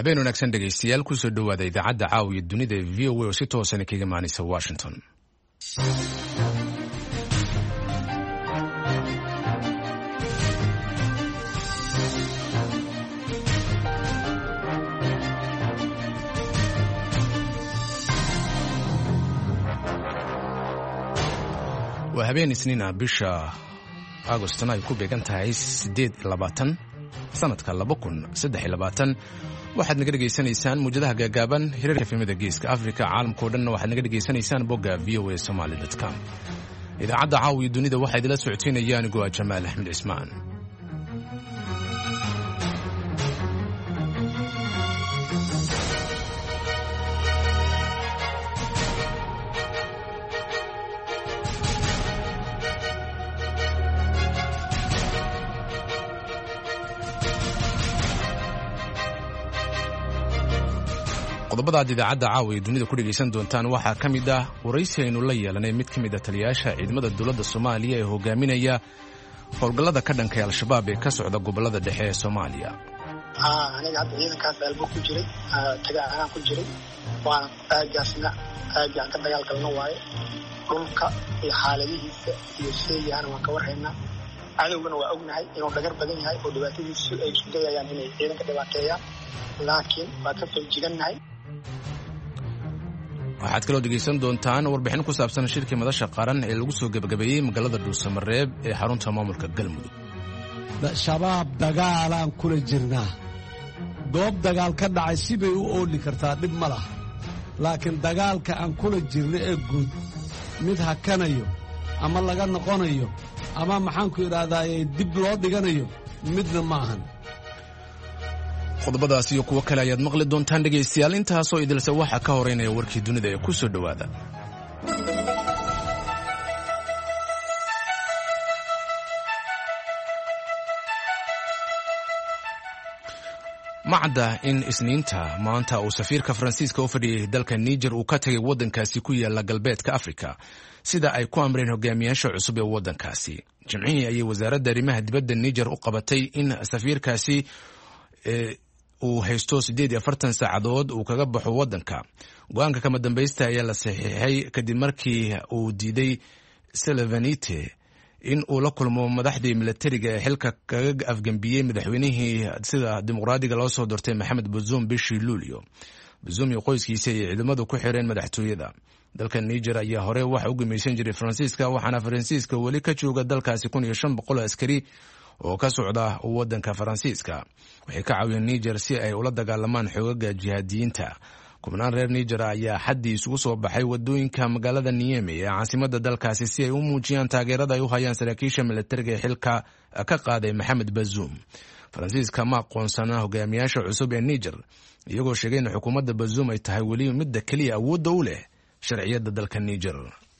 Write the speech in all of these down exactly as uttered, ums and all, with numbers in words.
habeen wanaagsan dhegaystayaal kusoo dhowaada idaacadda caawiya dunida ee v o a oo si toosan kaga imaanaysa Washington. waa habeen isniina bisha Augustana ay ku beegan tahay siddeed iyo labaatan sanadka laba kun saddex iyo labaatan waxaad naga dhageysanaysaan muujadaha gaagaaban hirarka filimada geeska Afrika caalamkoo dhan waxaad naga dhageysanaysaan bogga v o a somali dot com. idaacadda caawiya dunida waxaa idila socotiinaya anigoo ah Jamaal Axmed Cismaan. qodobada aad idaacadda caawiya dunida ku dhegaysan doontaan waxaa ka mid ah waraysi aynu la yeelanay mid ka mid a taliyayaasha ciidamada dowladda Soomaaliya ee hogaaminaya howlgallada ka dhanka ah al-shabaab ee ka socda gobollada dhexe ee Soomaaliya. aniga hadda ciidankaas dalbo ku jiray tagaacaan ku jiray waan aagaasna aagaan ka dagaal galno waaye dhulka iyo xaaladihiisa iyo seeyaan waan ka warhaynaa cadowgana waa ognahay inuu dhagar badan yahay oo dhibaatadiisu ay isku dayayaan inay ciidanka dhibaateeyaan laakiin waa ka feejigannahay. waxaad kaloo dhegaysan doontaan warbixin ku saabsan shirkii madasha qaran ee lagu soo gebagabeeyey magaalada Dhuusamareeb ee xarunta maamulka Galmudug. shabaab dagaalaan kula jirnaa goob dagaal ka dhacay sibay u ooli kartaa dhib ma laha laakiin dagaalka aan kula jirno ee guud mid hakanayo ama laga noqonayo ama maxaanku idhaahdaa dib loo dhiganayo midna ma ahan. qodobadaas iyo kuwo kale ayaad maqli doontaan dhegaystayaal intaasoo idilse waxaa ka horeynaya warkii dunida ee ku soo dhowaada. macda in isniinta maanta uu safiirka Faransiiska u fadhiyay dalka Niger uu ka tagay waddankaasi ku yaala galbeedka Afrika sida ay ku amreen hogaamiyaasha cusub ee waddankaasi. Jimcihii ayay wasaaradda arrimaha dibadda Niger u qabatay in safiirkaasi uu haysto siddeed iyo afartan saacadood uu kaga baxo waddanka. go'aanka kama dambaysta ayaa la saxiixay kadib markii uu diiday Selevanite in uu la kulmo madaxdii militariga ee xilka kaga afgambiyey madaxweynihii sida dimuqraadiga loo soo doortay Maxamed Bazoum bishii Luulyo. Bazoum iyo qoyskiisa ay ciidamadu ku xireen madaxtooyada. dalka Niger ayaa hore waxa uu gumaysan jiray Faransiiska waxaana Faransiiska weli ka jooga dalkaasi kun iyo shan boqol askari oo ka socda waddanka Faransiiska. waxay ka caawiyeen Niger si ay ula dagaalamaan xoogagga jihaadiyiinta. kubnaan reer Niger ayaa xaddii isugu soo baxay wadooyinka magaalada Niamey ee caasimadda dalkaasi si ay u muujiyaan taageerada ay u hayaan saraakiisha militariga ee xilka ka qaaday Maxamed Bazoum. Faransiiska ma aqoonsana hogaamiyaasha cusub ee Niger iyagoo sheegay in xukuumadda Bazoum ay tahay weli midda kaliya awoodda u leh sharciyadda dalka Niger.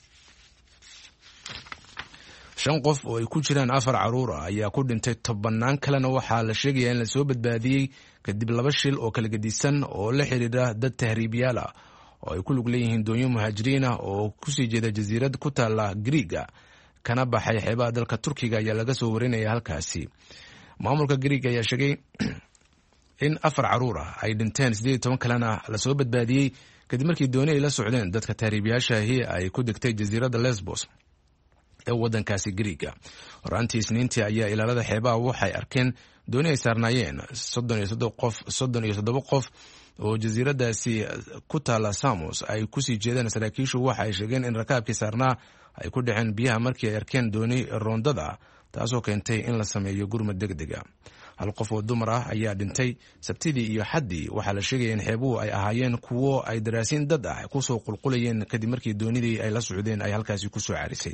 shan qof oo ay ku jiraan afar caruur ah ayaa ku dhintay tobanaan kalena waxaa la sheegayaa in la soo badbaadiyey kadib laba shil oo kala gedisan oo la xiriira dad tahriibyaal ah oo ay ku lug leeyihiin doonyo muhaajiriin ah oo kusii jeeda jasiirad ku taala Griiga kana baxay xeebaha dalka Turkiga ayaa laga soo warinaya halkaasi. maamulka Griiga ayaa sheegay in afar caruur ah ay dhinteen siddeed iyo toban kalena la soo badbaadiyey kadib markii dooni ay la socdeen dadka tahriibyaasha ahi ay ku degtay jasiiradda Lesbos ee waddankaasi Griiga. horaantii isniintii ayaa ilaalada xeebaha waxay arkeen dooni ay saarnaayeen soddon iyo toddoba qof soddon iyo toddoba qof oo jasiiradaasi ku taala Samos ay kusii jeedeen. saraakiishu waxa ay sheegeen in rakaabkii saarnaa ay ku dhaceen biyaha markii ay arkeen dooni roondada taasoo keentay in la sameeyo gurmad degdega. hal qof oo dumar ah ayaa dhintay sabtidii iyo xaddii. waxaa la sheegaya in xeebuhu ay ahaayeen kuwo ay daraasiin dad ah kusoo qulqulayeen kadib markii doonidii ay la socdeen ay halkaasi kusoo carisay.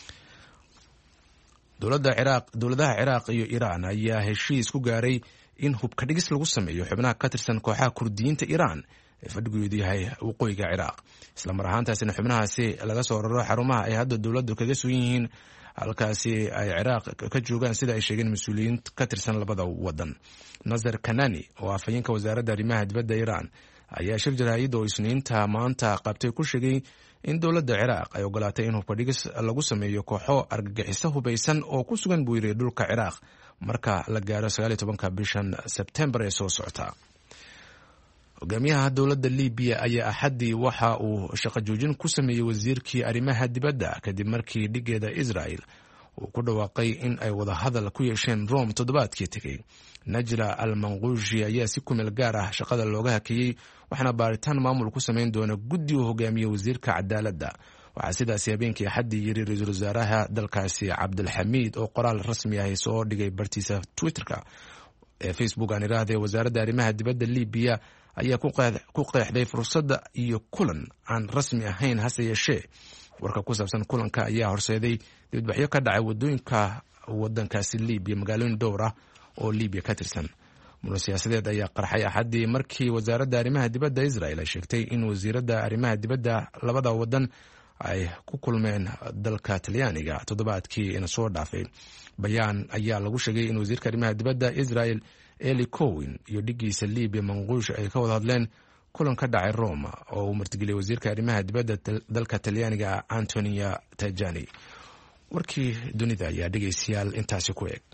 dowladda Ciraaq dowladaha Ciraaq iyo Iiraan ayaa heshiis ku gaaray in hubka dhigis lagu sameeyo xubnaha ka tirsan kooxaha Kurdiyiinta Iiraan ee fadhigoodu yahay waqooyiga Ciraaq. isla mar ahaantaasina xubnahaasi laga soo raro xarumaha ay hadda dowladdu kaga sugan yihiin halkaasi ay Ciraaq ka joogaan sida ay sheegeen mas'uuliyiin ka tirsan labada waddan. Nazar Kanani oo afhayeenka wasaaradda arrimaha dibadda Iiraan ayaa shir jaraa'id oo isniinta maanta qabtay ku sheegay in dowladda Ciraaq ay ogolaatay in hubka dhigis lagu sameeyo kooxo argagixiso hubaysan oo ku sugan buu yiri dhulka Ciraaq marka la gaaro sagaal iyo tobanka bishan Sebtembar ee soo socota. hogaamiyaha dowladda libiya ayaa axaddii waxa uu shaqo joojin ku sameeyey wasiirkii arrimaha dibadda kadib markii dhigeeda israel uu ku dhawaaqay in ay wadahadal ku yeesheen rome toddobaadkii tegey. najla al manquushi ayaa si kumeel gaar ah shaqada looga hakiyey, waxaana baaritaan maamul ku samayn doona guddi uu hogaamiye wasiirka cadaaladda. waxaa sidaasi habeenkii axaddii yiri ra-iisul wasaaraha dalkaasi cabdilxamiid oo qoraal rasmi ah soo dhigay bartiisa twitterka ee facebook aan iraahday. wasaaradda arrimaha dibadda libiya ayaa ku qeexday fursadda iyo kulan aan rasmi ahayn, hase yeeshee warka ku saabsan kulanka ayaa horseeday dibadbaxyo ka dhacay wadooyinka wadankaasi libiya, magaalooyin dhowr ah oo libiya ka tirsan. muran siyaasadeed ayaa qarxay axaddii markii wasaaradda arrimaha dibadda israel ay sheegtay in wasiiradda arrimaha dibadda labada wadan ay ku kulmeen dalka talyaaniga toddobaadkii ina soo dhaafay. bayaan ayaa lagu sheegay in wasiirka arrimaha dibadda israel eli cowen iyo dhigiisa libiya manquush ay ka wada hadleen kulan ka dhacay roma oo uu martigeliyay wasiirka arrimaha dibadda dalka talyaaniga antonia tajani. warkii dunida ayaa dhegeystayaal intaasi ku eg.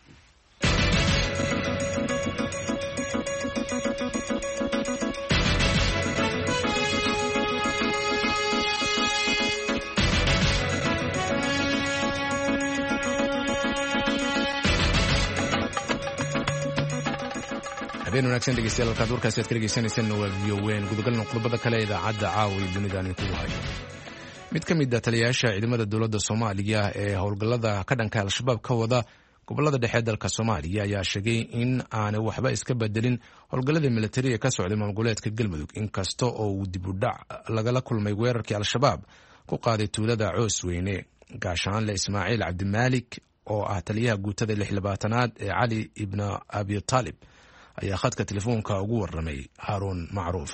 habeen wanaagsan dhegeystayaal, halkaad warkaasi aad ka dhegeysaneysaan waa v o n. gudagalna qodobada kale idaacadda caawa iyo dunidaan inkugu hayo. mid ka mid a taliyayaasha ciidamada dowladda soomaaliya ee howlgallada ka dhanka al-shabaab ka wada gobolada dhexe dalka soomaaliya ayaa sheegay in aanay waxba iska bedelin howlgalladii militari ee ka socday maamul-goboleedka galmudug, inkasta oo uu dib u dhac lagala kulmay weerarkii al-shabaab ku qaaday tuulada coos weyne. gaashaanle ismaaciil cabdimaalik oo ah taliyaha guutada lix labaatanaad ee cali ibna abi taalib ayaa khadka telefoonka ugu waramay haaruun macruuf.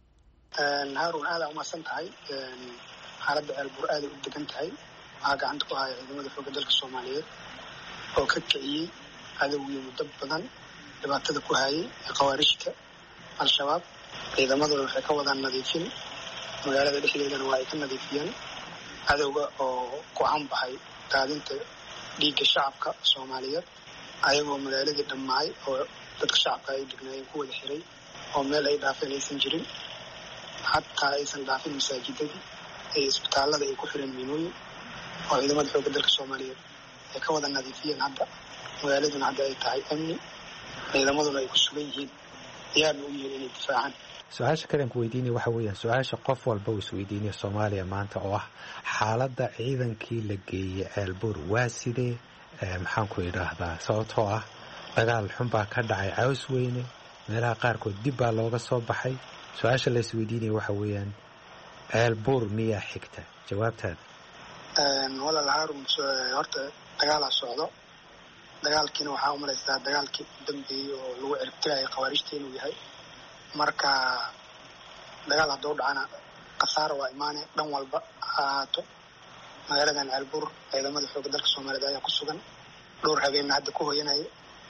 haaruun aada umahadsan tahay. xaaladda ceelbuur aaday u degan tahay. waxaa gacanta ku haya ciidamada xoogga dalka soomaaliyeed oo ka kiciyey cadowgii muddo badan dhibaatada ku hayay ee khawaarijta al-shabaab. ciidamaduna waxay ka wadaan nadiifin, magaalada dhexdeedana waa ay ka nadiifiyeen cadowga oo ku canbaxay daadinta dhiigga shacabka soomaaliyeed, ayagoo magaaladii dhammaay oo dadka shacabka ay degnaayeen ku wada xiray oo meel ay dhaafeen aysan jirin, xataa aysan dhaafin masaajidadii ee isbitaallada ay ku xireen miinooyin oo ciidamada xoogga dalka soomaaliyeed ay ka wada nadiifiyeen. hadda magaaladuna hadda ay tahay amni, ciidamaduna ay ku sugan yihiin diyaarna u yihiin inay difaacaan. su-aasha kalean ku weydiinaya waxa weeyaan su-aasha qof walba uu isweydiinaya soomaaliya maanta oo ah xaaladda ciidankii la geeyey ceelbuur waa sidee? maxaan ku idhaahdaa, sababtoo ah dagaal xun baa ka dhacay caws weyne, meelaha qaarkood dib baa looga soo baxay. su-aasha la isweydiinaya waxa weeyaan ceelbuur miyaa xigta? jawaabtaada. walaal haarun, horta dagaalaa socdo. dagaalkiina waxaa umalaysaa dagaalkii u dambeeyey oo lagu ciribtiraya khawaarijta inuu yahay. marka dagaal hadduu dhacana khasaara waa imaane dhan walba ha ahaato. magaaladan ceelbuur ciidamada xoogga dalka soomaaliyeed ayaa ku sugan, dhowr habeenna hadda ku hoyanaya.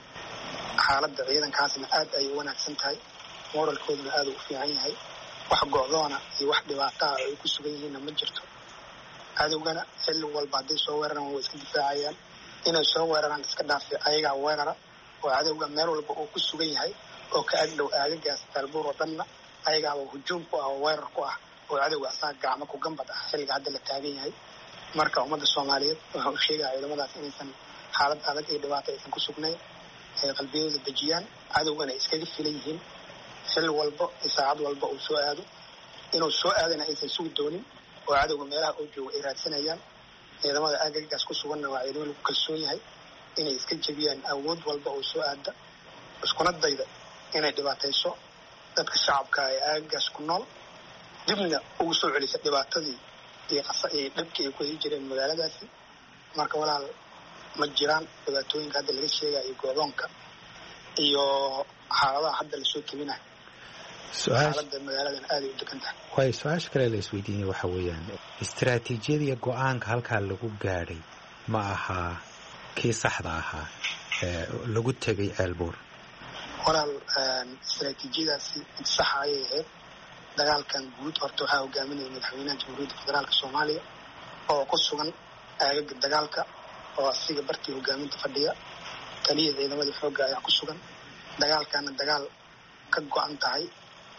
xaaladda ciidankaasna aad ay u wanaagsan tahay, moralkooduna aad u u fiican yahay. wax go'doona iyo wax dhibaataa ay ku sugan yihiinna ma jirto. cadowgana xilli walba hadday soo weeraraan way iska difaacayaan. inay soo weeraraan iska dhaafi ayagaa weerara, oo cadowga meel walba uu ku sugan yahay oo ka agdhow aagagaas ceelbuur oo dhanna ayagaaba hujuum ku ah oo weerar ku ah oo cadowga asaga gacmo ku gambad ah xilliga hadda la taagan yahay. marka ummadda soomaaliyeed waxaa u sheegaya ciidamadaas inaysan xaalad adag iyo dhibaato aysan ku sugnayn, ay qalbiyadooda dejiyaan, cadowgana iskaga filan yihiin. xilli walba iyo saacad walba uu soo aado, inuu soo aadana aysan sugi doonin, oo cadowga meelaha uu joogo ay raadsanayaan. ciidamada aagagaas ku suganna waa ciidamo lagu kalsoon yahay inay iska jebiyaan awood walba oo soo aada, iskuna dayda inay dhibaatayso dadka shacabka ee aagagaas ku nool, dibna ugu soo celisa dhibaatadii iyo dhabkii ay ku heli jireen magaaladaasi. marka walaal ma jiraan dhibaatooyinka hadda laga sheegaya iyo go'doonka iyo xaaladaha hadda lasoo tebinayo. xaaladda magaaladan aaday u degan tahay. waay su-aasha kale la isweydiinaya waxa weeyaan istaraatiijiyada iyo go-aanka halkaa lagu gaadhay ma ahaa kii saxda ahaa ee lagu tegay ceelbuur? walaal istaraatiijiyadaasi mid saxa ayay ahayd. dagaalkan guud horta waxaa hogaaminaya madaxweynaha jamhuuriyadda federaalka soomaaliya oo ku sugan aagaga dagaalka, oo asiga bartii hogaaminta fadhiya. kaliya ciidamada xoogga ayaa ku sugan. dagaalkana dagaal ka go-an tahay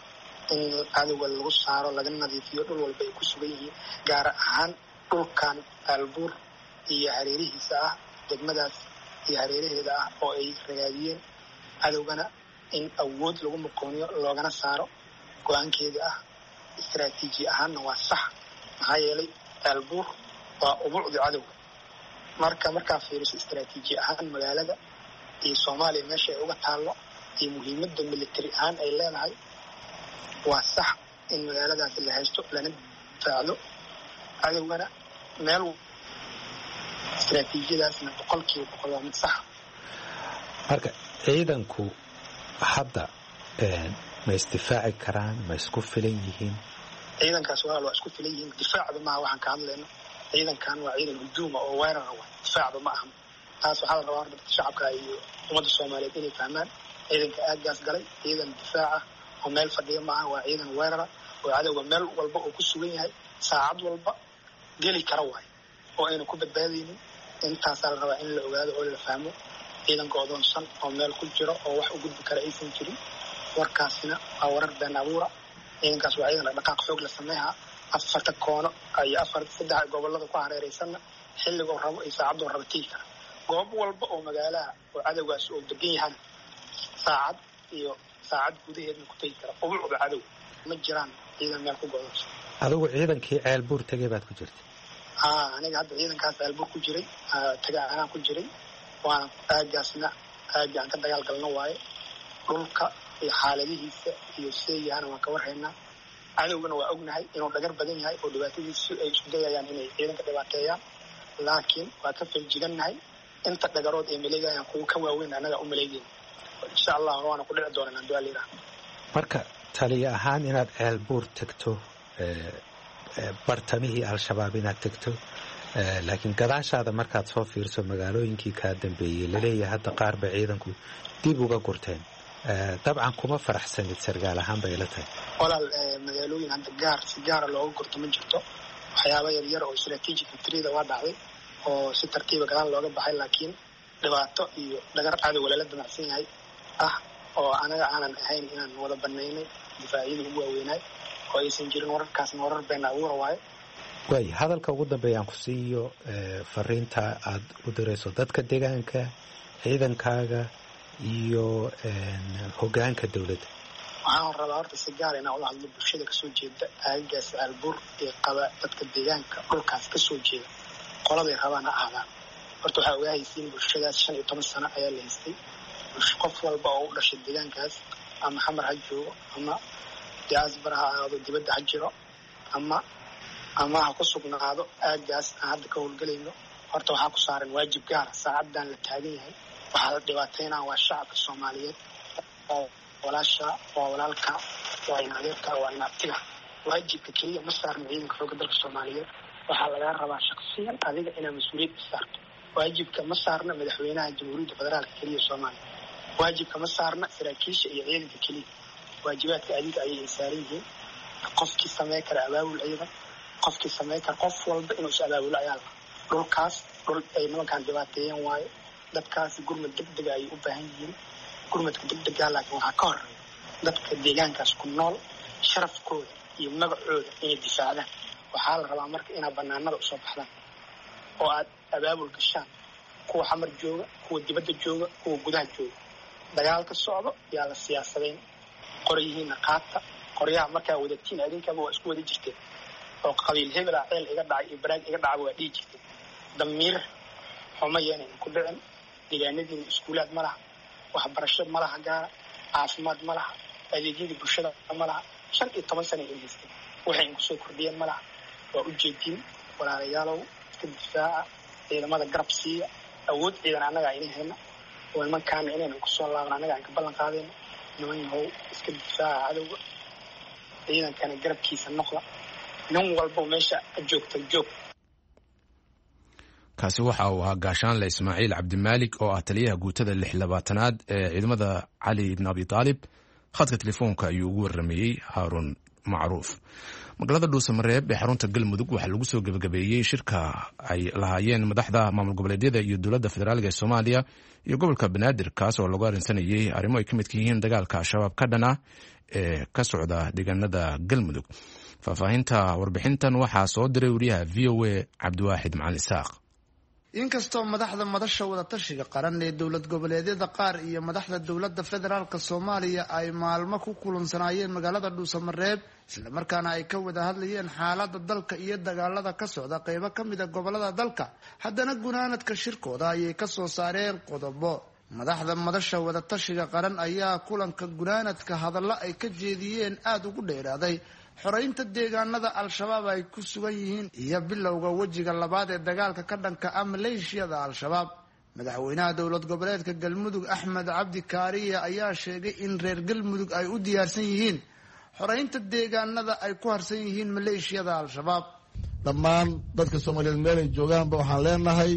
in cadowga lagu saaro laga nadiifiyo dhul walba ay ku sugan yihiin gaar ahaan dhulkan Aalbuur iyo hareerihiisa ah degmadaas iyo hareeraheeda ah oo ay ragaadiyeen cadowgana in awood lagu muqooniyo loogana saaro go-aankeeda ah istiraatiiji ahaanna waa sax maxaa yeelay Aalbuur waa ubuucda cadowga marka markaa fiiriso istiraatiiji ahaan magaalada iyo Soomaaliya meesha ay uga taalo iyo muhiimadda military ahaan ay leedahay waa sax in magaaladaas la haysto lana difaaco cadowgana meel istiraatiijiyadaasna boqolkiiba boqol waa mid sax marka ciidanku hadda ma isdifaaci karaan ma isku filan yihiin ciidankaas walaal waa isku filan yihiin difaacda maaha waxaan ka hadlayno ciidankan waa ciidan hujuuma oo weerar ah difaacda ma aha taas waxaa la rabaa dadka shacabka iyo ummadda Soomaaliyeed inay fahmaan ciidanka aagaas galay ciidan difaac ah oo meel fadhiya maaha waa ciidan weerar oo cadowga meel walba oo ku sugan yahay saacad walba geli kara waay oo ayna ku badbaadaynin intaas la rabaa in la ogaado oo la fahmo ciidanka odoonsan oo meel ku jiro oo wax u gudbi kara aysan jirin warkaasina waa warar been abuura ciidankaas waa ciidan dhaqaaq xoog la sameeyaa afarta koono ay afar saddex gobolada ku hareeraysan xilliga rabo ay saacadu rabatii kara goob walba oo magaalaha oo cadawgaas oo degan yahay saacad iyo saacad gudaheedna ku tagi kara ubuucda cadow ma jiraan ciidan meel ku go'doonsan adigu ciidankii Aalbuur tagay baad ku jirtay haa aniga hadda ciidankaas Aalbuur ku jiray tagaa anaa ku jiray waan aagaasna aagaan ka dagaal galno waaye dhulka iyo xaaladihiisa iyo seeyahana waan ka warhaynaa cadowgana waa ognahay inuu dhagar badan yahay oo dhibaatadiisu ay isku dayayaan inay ciidanka dhibaateeyaan laakiin waa ka feejiganahay inta dhagarood ay maleegayaan kuwa ka waaweyn anaga u maleegeen insha Allah waana ku dhici doonaa duwaliira marka taliye ahaan inaad Aalbuur tagto bartamihii al-shabaab inaad tagto laakiin gadaashaada markaad soo fiirso magaalooyinkii ka dambeeyay la leeyahay hadda qaar ba ciidanku dib uga gurteen dabcan kuma faraxsanid sargaal ahaan bay la tahay walaal magaalooyin hadda gaar si gaar looga gurto ma jirto waxyaabo yar yar oo strategic victory waa dhacday oo si tartiib ah looga baxay laakiin dhibaato iyo dhagar cadow wala la damacsan yahay ah oo anaga aanan ahayn inaan wada banaynay difaaciyada ugu waaweynay oo aysan jirin wararkaas warar been abuur waaye way hadalka ugu dambeeyaan ku siiyo fariinta aad u dirayso dadka deegaanka ciidankaaga iyo hoggaanka dawladda waxaan rabaa horta si gaar ah inaan ula hadlo bulshada ka soo jeeda aagaas Aalbuur ee qaba dadka deegaanka dhulkaas ka soo jeeda qoladay rabaan ahaadaan horta waxaa ogaahaysiin bulshadaas shan iyo toban sano ayaa la haystay qof walba oo u dhashay deegaankaas ama xamar ha joogo ama diaspora ha aado dibadda ha jiro ama ama ha ku sugnaado aagaas aan hadda ka howlgelayno horta waxaa ku saaran waajib gaar ah saacadan la taagan yahay waxaa la dhibaateynaa waa shacabka Soomaaliyeed oo walaasha waa walaalka waa in adeerka waa in abtiga waajibka kaliya ma saarno ciidanka xoogga dalka Soomaaliyeed waxaa laga rabaa shakhsiyan adiga inaad mas'uuliyad saarto waajibka ma saarno madaxweynaha jamhuuriyadda federaalka kaliya Soomaaliya waajibka ma saarno saraakiisha iyo ciidanka kaliya waajibaadka adiga ayay saaran yihiin qofkii sameey kara abaabul ciidan qofkii sameey kara qof walba inuu is abaabulo ayaa dhulkaas dhul ay nimankan dhibaateeyeen waaye dadkaas gurmad degdeg ay u baahan yihiin gurmadka degdega laakiin waxaa ka horeeya dadka deegaankaas ku nool sharafkooda iyo magacooda inay difaacdaan waxaa la rabaa marka inaad banaanada usoo baxdaan oo aad abaabul gashaan kuwa xamar jooga kuwa dibadda jooga kuwa gudaha jooga dagaalka socdo yaa la siyaasadayn qoryihiina qaata qoryaha markaa wadatiin adinkaba waa isku wada jirteen oo qabiil hebel ah ceel iga dhacay iyo baraag iga dhacay waa dhihi jirteen damiir xuma yeena ku dhicin deegaanadii iskuulaad ma laha waxbarasho ma laha gaara caafimaad ma laha adeegyada bulshada ma laha shan iyo toban sano ay haysteen waxay ku soo kordhiyeen ma laha waa u jeedin walaalayaalow iska difaaca ciidamada garab siiya awood ciidan annaga ayna hayna oo nimankaana inaynu ku soo laabno annaga aan ka ballan qaadayno niman yahow iska difaaca cadowga ciidankana garabkiisa noqda nin walba meesha joogta joog kaasi waxa uu ahaa gaashaanle Ismaaciil Cabdimaalik oo ah taliyaha guutada lix iyo labaatanaad ee ciidamada Cali ibn Abi Talib khadka telefoonka ayuu ugu waramayay Haarun Macruuf. magaalada dhuusamareeb ee xarunta galmudug waxaa lagu soo gebagabeeyey shirka ay lahaayeen madaxda maamul goboleedyada iyo dowladda federaalk ee soomaaliya iyo gobolka banaadir kaas oo lagu arrinsanayay arrimo ay ka midka yihiin dagaalka al-shabaab ka dhana ee ka socda deegaanada galmudug. faahfaahinta warbixintan waxaa soo diray wariyaha v o a cabdiwaaxid macalin isaaq. inkastoo madaxda madasha wadatashiga qaran ee dowlad goboleedyada qaar iyo madaxda dowladda federaalk soomaaliya ay maalmo ku kulansanaayeen magaalada dhuusamareeb islamarkaana ay ka wada hadlayeen xaalada dalka iyo dagaalada ka socda qeybo ka mida gobolada dalka, haddana gunaanadka shirkooda ayay kasoo saareen qodobo. madaxda madasha wadatashiga qaran ayaa kulanka gunaanadka hadallo ay ka jeediyeen aada ugu dheeraaday xoreynta deegaanada al-shabaab ay ku sugan yihiin iyo bilowga wejiga labaad ee dagaalka ka dhanka ah maleeshiyada al-shabaab. madaxweynaha dowlad goboleedka galmudug axmed cabdi kaariye ayaa sheegay in reer galmudug ay u diyaarsan yihiin xoreynta deegaanada ay ku harsan yihiin maleeshiyada al-shabaab. dhammaan dadka soomaaliyeed meelay joogaanba waxaan leenahay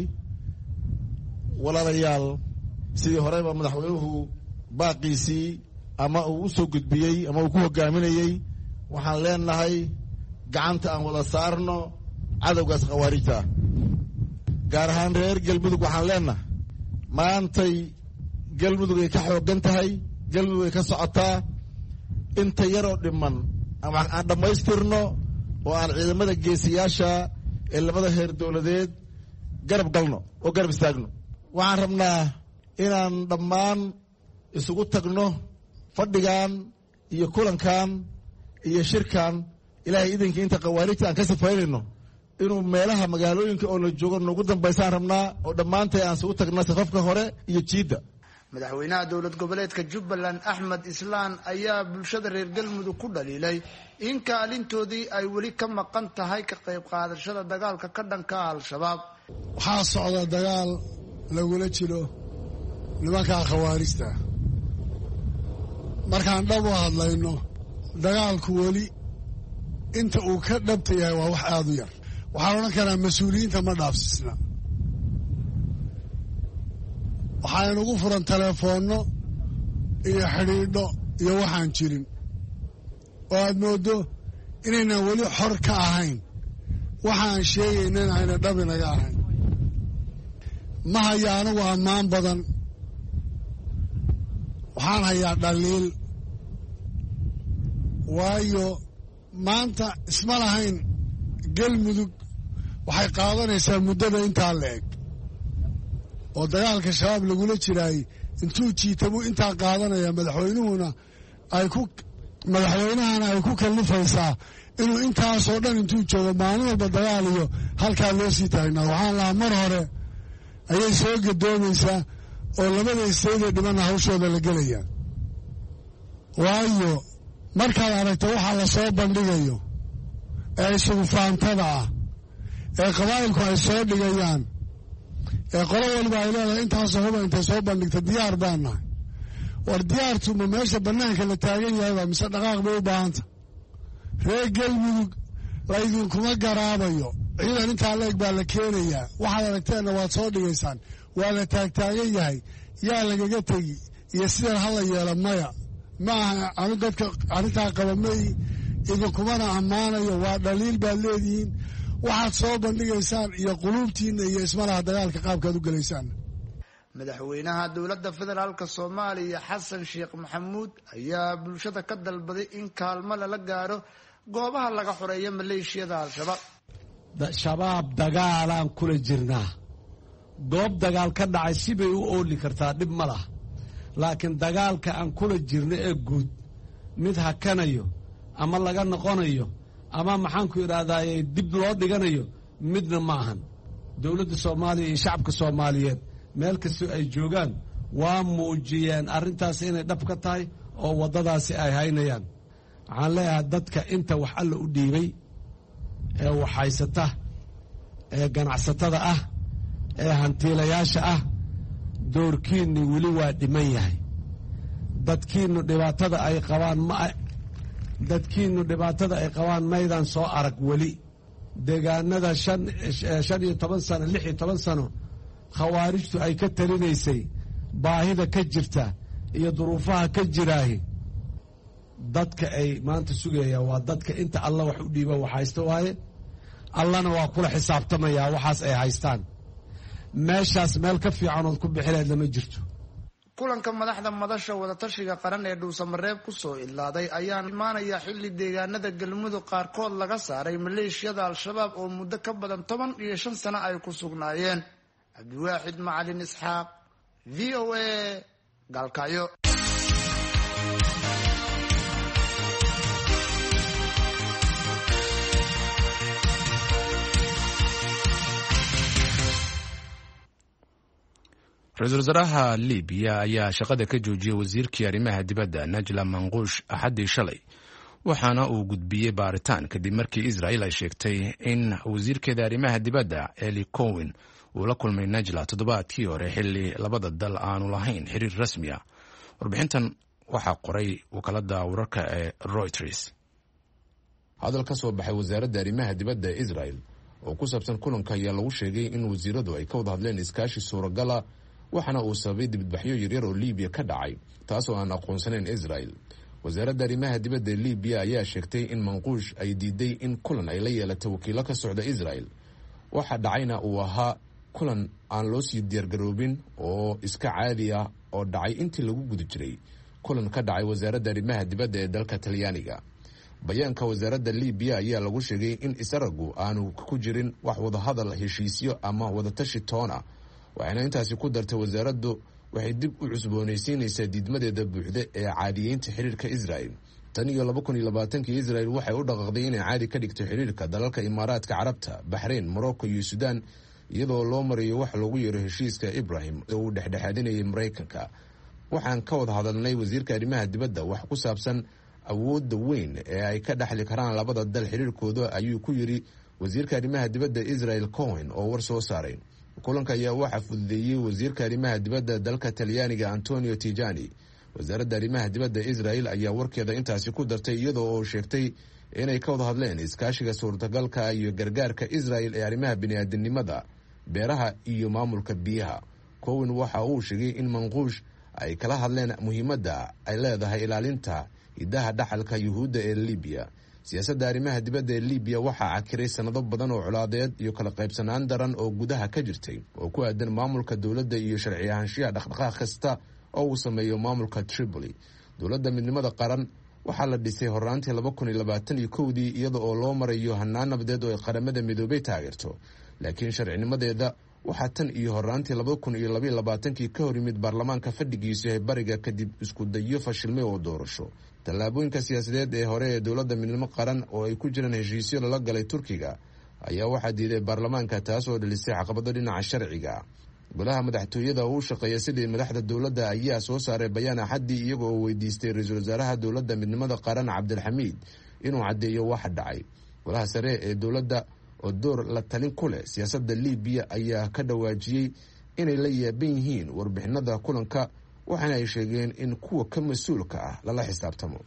walaalayaal, sidii horeyba madaxweynuhu baaqiisii ama uu usoo gudbiyey ama uu ku hogaaminayey, waxaan leenahay gacanta aan wada saarno cadowgaas khawaarijta ah. gaar ahaan reer galmudug waxaan leenahay maantay galmudug ay ka xoogan tahay, galmudug ay ka socotaa. inta yaroo dhiman aan dhammaystirno oo aan ciidamada geesiyaasha ee labada heer dowladeed garab galno oo garab istaagno. waxaan rabnaa inaan dhammaan isugu tagno fadhigan iyo kulankan iyo shirkan, ilaahay idinkii inta khawaarijta aan ka sifaynayno inuu meelaha magaalooyinka oo la joogo noogu dambaysaan rabnaa oo dhammaantay aan isugu tagna safafka hore iyo jiidda. madaxweynaha dowlad goboleedka jubbaland axmed islaan ayaa bulshada reer galmudug ku dhaliilay in kaalintoodii ay weli ka maqan tahay ka qayb qaadashada dagaalka ka dhanka al-shabaab. waxaa socda dagaal lagula jiro nimankaa khawaarijta. markaan dhab u hadlayno, dagaalku weli inta uu ka dhabta yahay waa wax aada u yar. waxaan odhan karaa mas-uuliyiinta ma dhaafsisna. waxaa inugu furan teleefoonno iyo xidhiidho iyo waxaan jirin oo aad mooddo inaynan weli xor ka ahayn. waxaan sheegaynana ayna dhab inaga ahayn. ma haya anigu ammaan badan, waxaan hayaa dhaliil. waayo maanta isma lahayn galmudug waxay qaadanaysaa muddada intaa la eg oo dagaalka shabaab lagula jiraayey intuu jiitabu intaa qaadanaya. madaxweynuhuna ay ku madaxweynahana ay ku kallifaysaa inuu intaasoo dhan intuu joogo maalin walba dagaal iyo halkaa loo sii taagnaa. waxaan lahaa mar hore ayay soo gadoomaysaa oo labada isteedee dhimanna hawshooda la gelaya. waayo markaad aragto waxaa la soo bandhigayo ee isugu faantada ah ee qabaa'ilku ay soo dhigayaan ee qolo waliba ay leedahay intaasoo huba intay soo bandhigta diyaar baan nahay. war diyaartuma meesha bannaanka la taagan yahayba mise dhaqaaq bay u baahanta. reer galmudug laydinkuma garaabayo. ciidan intaa la eg baa la keenayaa. waxaad aragteenna waad soo dhigaysaan. waa la taagtaagan yahay. yaa lagaga tegi iyo sideen hala yeela maya. ma aha anu dadka arrintaa qaba may idinkumana ammaanayo. waa dhaliil baad leedihiin. waxaad soo bandhigaysaan iyo quluubtiinna iyo ismalaha dagaalka qaabkaad u gelaysaan. madaxweynaha dowladda federaalk soomaaliya xasan sheekh maxamuud ayaa bulshada ka dalbaday in kaalmo lala gaaro goobaha laga xoreeyo maleeshiyada al-shabaab. shabaab dagaalaan kula jirnaa. goob dagaal ka dhacay sibay u ooli kartaa, dhib ma laha. laakiin dagaalka aan kula jirno ee guud mid hakanayo ama laga noqonayo ama maxaanku idhaahdaye dib loo dhiganayo midna ma ahan. dowladda soomaaliya iyo shacabka soomaaliyeed meel kastoo ay joogaan waa muujiyeen arrintaas inay dhab ka tahay oo waddadaasi ay haynayaan. waxaan leeyahay dadka inta wax alla u dhiibay ee waxhaysata ee ganacsatada ah ee hantiilayaasha ah, doorkiinni weli waa dhiman yahay. dadkiinnu dhibaatada ay qabaan ma dadkiinnu dhibaatada ay qabaan maydaan soo arag weli. deegaanada shan shan iyo toban sano lix iyo toban sano khawaarijtu ay ka talinaysay, baahida ka jirta iyo duruufaha ka jiraahi dadka ay maanta sugayaan waa dadka inta alla wax u dhiiba wax haysta waaye allana waa kula xisaabtamayaa waxaas ay haystaan meeshaas meel ka fiican ood ku bixileed lama jirto kulanka madaxda madasha wadatashiga qaran ee dhuusamareeb ku soo ilaaday ayaan imaanaya xilli deegaanada galmudug qaarkood laga saaray maleeshiyada al-shabaab oo muddo ka badan toban iyo shan sano ay ku sugnaayeen cabdiwaaxid macalin isxaaq v o a gaalkacyo ra-iisul wasaaraha libiya ayaa shaqada ka joojiyey wasiirkii arrimaha dibadda najla manquush axaddii shalay waxaana uu gudbiyey baaritaan kadib markii israel ay sheegtay in wasiirkeeda arrimaha dibadda eli cowen uu la kulmay najla toddobaadkii hore xilli labada dal aanu lahayn xiriir rasmi ah warbixintan waxaa qoray wakaalada wararka ee Reuters. hadal ka soo baxay wasaaradda arrimaha dibadda ee israel oo ku saabsan kulanka ayaa lagu sheegay in wasiiradu ay ka wada hadleen iskaashi suuragala waxaana uu sababay dibadbaxyo yaryar oo libiya ka dhacay taasoo aan aqoonsanayn israel wasaaradda arrimaha dibadda ee libiya ayaa sheegtay in manquush ay diiday in kulan ay la yeelatay wakiilo ka socda israel waxa dhacayna uu ahaa kulan aan loo sii diyaargaroobin oo iska caadi ah oo dhacay intii lagu guda jiray kulan ka dhacay wasaaradda arrimaha dibadda ee dalka talyaaniga bayaanka wasaaradda libiya ayaa lagu sheegay in isragu aanu ku jirin wax wadahadal heshiisyo ama wadatashi toona waxayna intaasi ku dartay wasaaraddu waxay dib u cusboonaysiinaysaa diidmadeeda buuxda ee caadiyeynta xiriirka israel tan iyo laba kun iyo labaatankii israel waxay u dhaqaaqday inay caadi ka dhigto xiriirka dalalka imaaraadka carabta baxrayn morocco iyo suudaan iyadoo loo marayo wax loogu yeero heshiiska ibrahim oo uu dhexdhexaadinayay maraykanka waxaan ka wada hadalnay wasiirka arrimaha dibadda wax ku saabsan awoodda weyn ee ay ka dhexli karaan labada dal xiriirkooda ayuu ku yidhi wasiirka arrimaha dibadda israel cohen oo war soo saaray kulanka ayaa waxaa fududeeyey wasiirka arrimaha dibadda dalka talyaaniga antonio tijani wasaaradda arrimaha dibadda israel ayaa warkeeda intaasi ku dartay iyadoo oo sheegtay inay ka wada hadleen iskaashiga suurtagalka iyo gargaarka israel ee arrimaha bini'aadanimada beeraha iyo maamulka biyaha cowen waxa uu sheegay in manquush ay kala hadleen muhiimadda ay leedahay ilaalinta hidaha dhaxalka yuhuudda ee libiya siyaasadda arrimaha dibadda ee libiya waxaa cakiray sanado badan oo colaadeed iyo kala qaybsanaan daran oo gudaha ka jirtay oo ku aadan maamulka dowladda iyo sharci ahaanshiyaha dhaqdhaqaaq kasta oo uu sameeyo maamulka tripoli dowladda midnimada qaran waxaa la dhisay horaantii laba kun iyo labaatan iyo kowdii iyada oo loo marayo hanaan nabadeed oo ay qaramada midoobay taageerto laakiin sharcinimadeeda waxaa tan iyo horaantii laba kun iyo labaiyo labaatankii ka hor yimid baarlamaanka fadhigiisu ee bariga kadib isku dayo fashilmay oo doorasho tallaabooyinka siyaasadeed ee hore ee dowladda midnimo qaran oo ay ku jiraan heshiisyo lala galay turkiga ayaa waxaa diiday baarlamaanka taas oo dhalisay caqabado dhinaca sharciga golaha madaxtooyada oo u shaqeeya sidii madaxda dowladda ayaa soo saaray bayaan axaddii iyaga oo weydiistay ra-iisul wasaaraha dowladda midnimada qaran cabdilxamiid inuu caddeeyo waxa dhacay golaha sare ee dowladda oo door la talin ku leh siyaasadda libiya ayaa ka dhawaajiyey inay la yaaban yihiin warbixinada kulanka waxaana ay sheegeen in kuwa ka mas-uulka ah lala xisaabtamo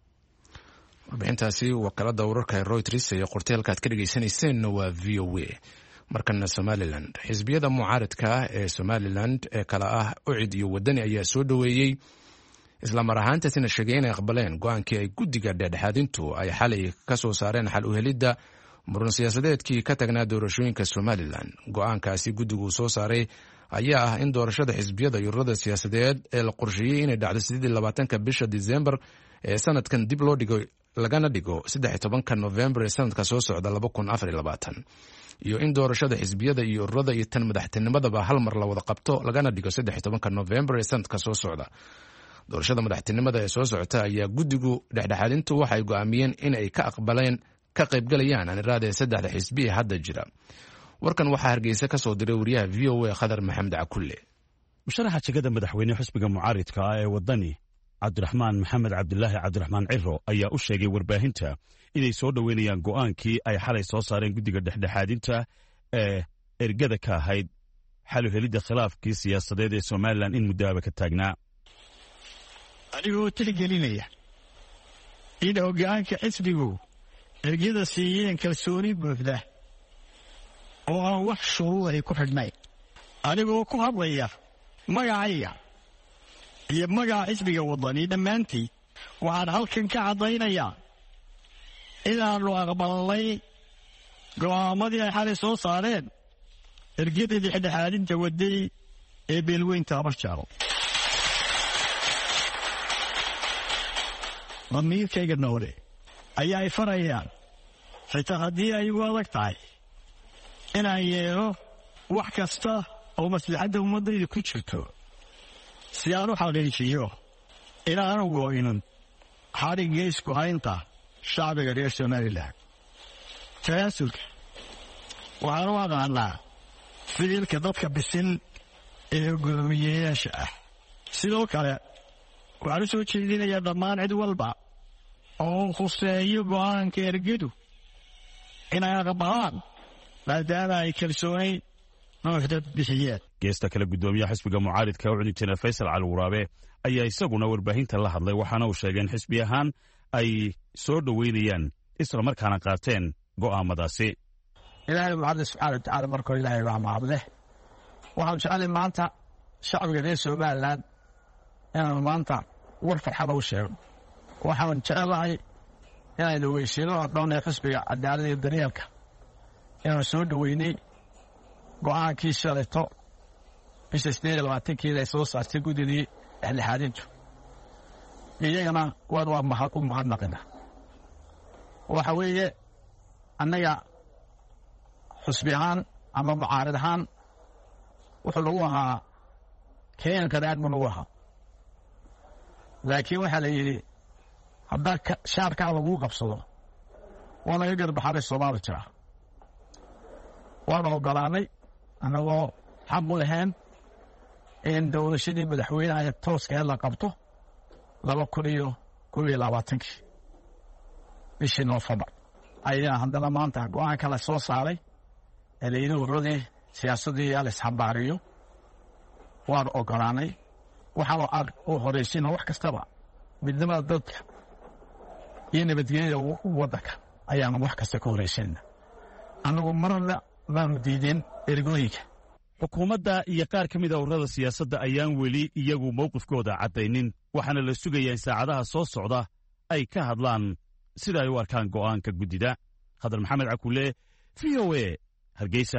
warbixintaasi wakaalada wararka ee Reuters iyo qortaalka aad ka dhageysanayseen waa v o a markana Somaliland xisbiyada mucaaradka ah ee Somaliland ee kala ah ucid iyo wadani ayaa soo dhaweeyay isla mar ahaantaasina sheegay inay aqbaleen go'aankii ay guddiga dhexdhexaadintu ay xalay ka soo saareen xal u helidda muran siyaasadeedkii ka tagnaa doorashooyinka Somaliland go'aankaasi guddigu soo saaray ayaa ah in doorashada xisbiyada iyo ururada siyaasadeed ee la qorsheeyay inay dhacdo siddeed iyo labaatanka bisha December ee sanadkan dib loo dhigo lagana dhigo saddex iyo tobanka November ee sanadka soo socda laba kun afar iyo labaatan iyo in doorashada xisbiyada iyo ururada iyo tan madaxtinimadaba hal mar la wada qabto lagana dhigo saddex iyo tobanka November ee sanadka soo socda doorashada madaxtinimada ee soo socota ayaa guddigu dhexdhexaadintu waxay go'aamiyeen in ay ka aqbaleen ka qaybgalayaan aniraada saddexda xisbi ee hadda jira warkan waxaa hargeysa ka soo diray wariyaha v o a Khadar Maxamed Cakulle musharaxa jagada madaxweyne xisbiga mucaaridka ah ee wadani cabdiraxmaan maxamed cabdilaahi cabdiraxmaan ciro ayaa u sheegay warbaahinta inay soo dhoweynayaan go'aankii ay xalay soo saareen guddiga dhexdhexaadinta ee ergada ka ahayd xal u helidda khilaafkii siyaasadeed ee Somaliland in muddaaba ka taagnaa anigoo tixgelinaya in hoggaanka xisbigu ergada siiyeen kalsooni buuxda oo aan wax shuruud ay ku xidhnayn anigoo ku hadlaya magacayga iyo magaca xisbiga wadani dhammaantii waxaan halkan ka caddaynayaa inaannu aqbalnay go'aamadii ay xalay soo saareen ergada dhexdhexaadinta waday ee beelweynta Habarjaalo. damiirkayga noole ayaa ay farayaan xitaa haddii ay ugu adag tahay inaan yeelo wax kasta oo maslaxadda ummaddayda ku jirto si aan u xaqiijiyo inaanu gooynin xadhigga isku haynta shacbiga reer Somaliland. tanaasulka waxaan u aqaanaa ficilka dadka bisil ee gudoomiyeyaasha ah. sidoo kale waxaan u soo jeedinayaa dhammaan cid walba oo khuseeyo go'aanka ergadu inay aqbalaan maadaama ay kalsooni nooxda bixiyeen. geesta kale gudoomiyaha xisbiga mucaaridka u cudinjina Faysal Cali Waraabe ayaa isaguna warbaahinta la hadlay waxaana uu sheegay in xisbi ahaan ay soo dhaweynayaan isla markaana qaateen go'aamadaasi. ilaahay mucaarid subxaanahu wa tacaala markoo ilaahay waa mahadle. waxaan jeclay maanta shacbiga reer Somaliland inaan maanta war farxada u sheego. waxaan jeclahay inaynu weysiino doonay xisbiga cadaaladda iyo daryeelka inaan soo dhaweynay go'aankii shalayto bisha sideed iyo labaatankeeda ay soo saartay guddidii dhexdhexaadintu. iyagana waad waa mahad u mahadnaqina. waxa weeye annaga xisbi ahaan ama mucaarid ahaan wuxuu lagu ahaa keenka aad ma lagu ahaa. laakiin waxaa la yidhi haddaa shaarkaa lagu qabsado waa laga garbaxaray Soomaali jira. waana ogolaanay annagoo xaq u lahayn in doorashadii madaxweynaha tooskeed la qabto laba kun iyo kow iyo labaatankii bishii Noofambar. ayaa haddana maanta go'aanka la soo saaray ee la yidhi ururada siyaasadda iyo la isxambaariyo waan ogolaanay. waxaan aad u horeysiina wax kastaba midnimada dadka iyo nabadgelyada waddanka ayaan wax kasta ka horeysiina. annagu marna maanu diideen ergooyinka. xukuumadda iyo qaar ka mid a ururada siyaasadda ayaan weli iyagu mowqifkooda caddaynin waxaana la sugayaa in saacadaha soo socda ay ka hadlaan sida ay u arkaan go'aanka guddida. khadar maxamed cakuule v o a hargeysa.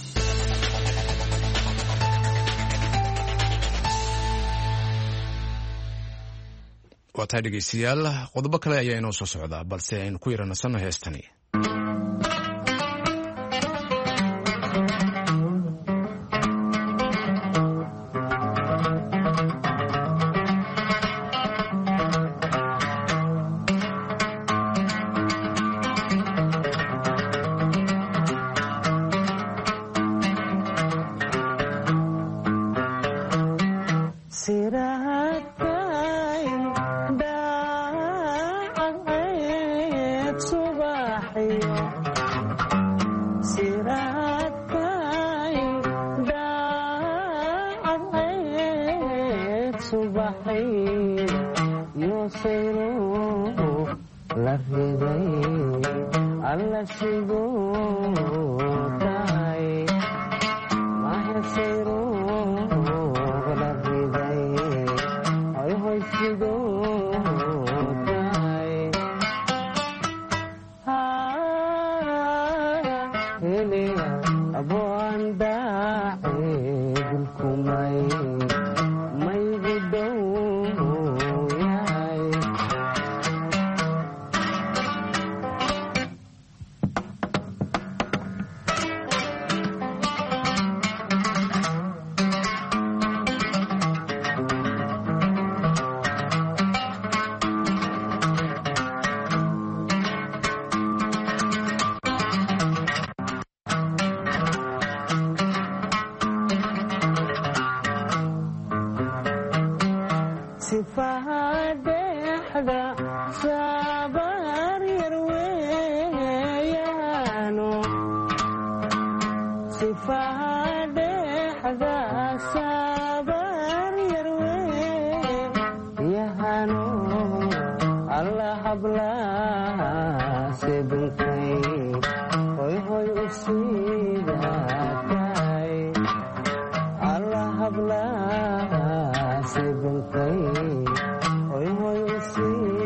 waa tahay dhegeystayaal qodobo kale ayaa inoo soo socdaa balse aynu ku yaranasanno heestani. Allah habla se buntai, hoy hoy si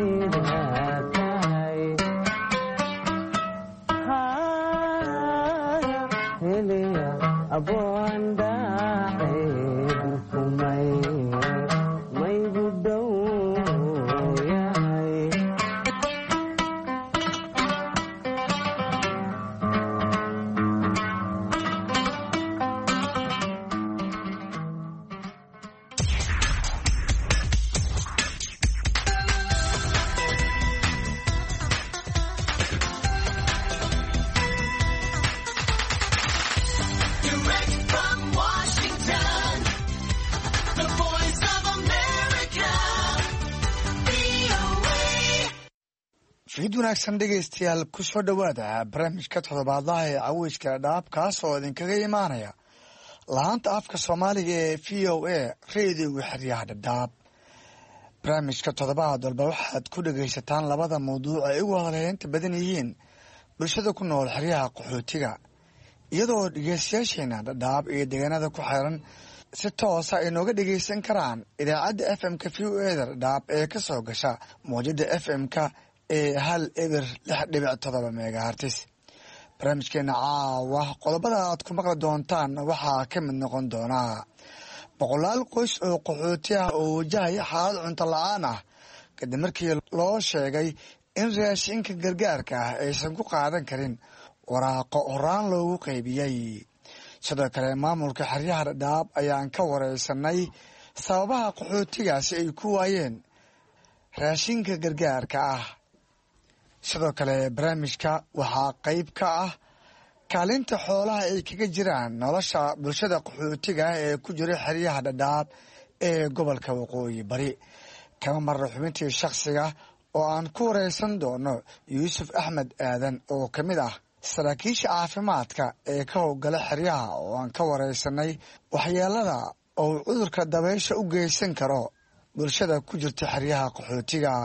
fiid wanaagsan dhegaystayaal ku soo dhowaada barnaamijka toddobaadlaha ee caweyska dhaab kaas oo idinkaga imaanaya laanta afka soomaaliga ee v o a reediga xeryaha dhadhaab barnaamijka toddobaad walba waxaad ku dhegaysataan labada mawduuc ay ugu hadalheynta badan yihiin bulshada ku nool xeryaha qaxootiga iyadoo dhegeystayaasheena dhadhaab iyo deegaanada ku xeeran si toosa ay nooga dhegaysan karaan idaacadda f m-ka v o eda dhadhaab ee ka soo gasha mawjada f m-ka ee hal eber lix dhibic todoba megahartis barnaamijkeena caawa qodobada aad ku maqli doontaan waxaa ka mid noqon doonaa boqolaal qoys oo qaxooti ah oo wajahaya xaalad cunto la-aan ah kadib markii loo sheegay in raashinka gargaarka ah aysan ku qaadan karin waraaqo horaan loogu qaybiyey sidoo kale maamulka xeryaha dhadhaab ayaan ka wareysanay sababaha qaxootigaasi ay ku waayeen raashinka gargaarka ah sidoo kale barnaamijka waxaa qayb ka ah kaalinta xoolaha ay kaga jiraan nolosha bulshada qaxootiga ee ku jira xeryaha dhadhaab ee gobolka waqooyi bari kama marna xubintii shakhsiga oo aan ku wareysan doono yuusuf axmed aadan oo ka mid ah saraakiisha caafimaadka ee ka howlgala xeryaha oo aan ka wareysanay waxyeelada oo cudurka dabeysha u geysan karo bulshada ku jirta xeryaha qaxootiga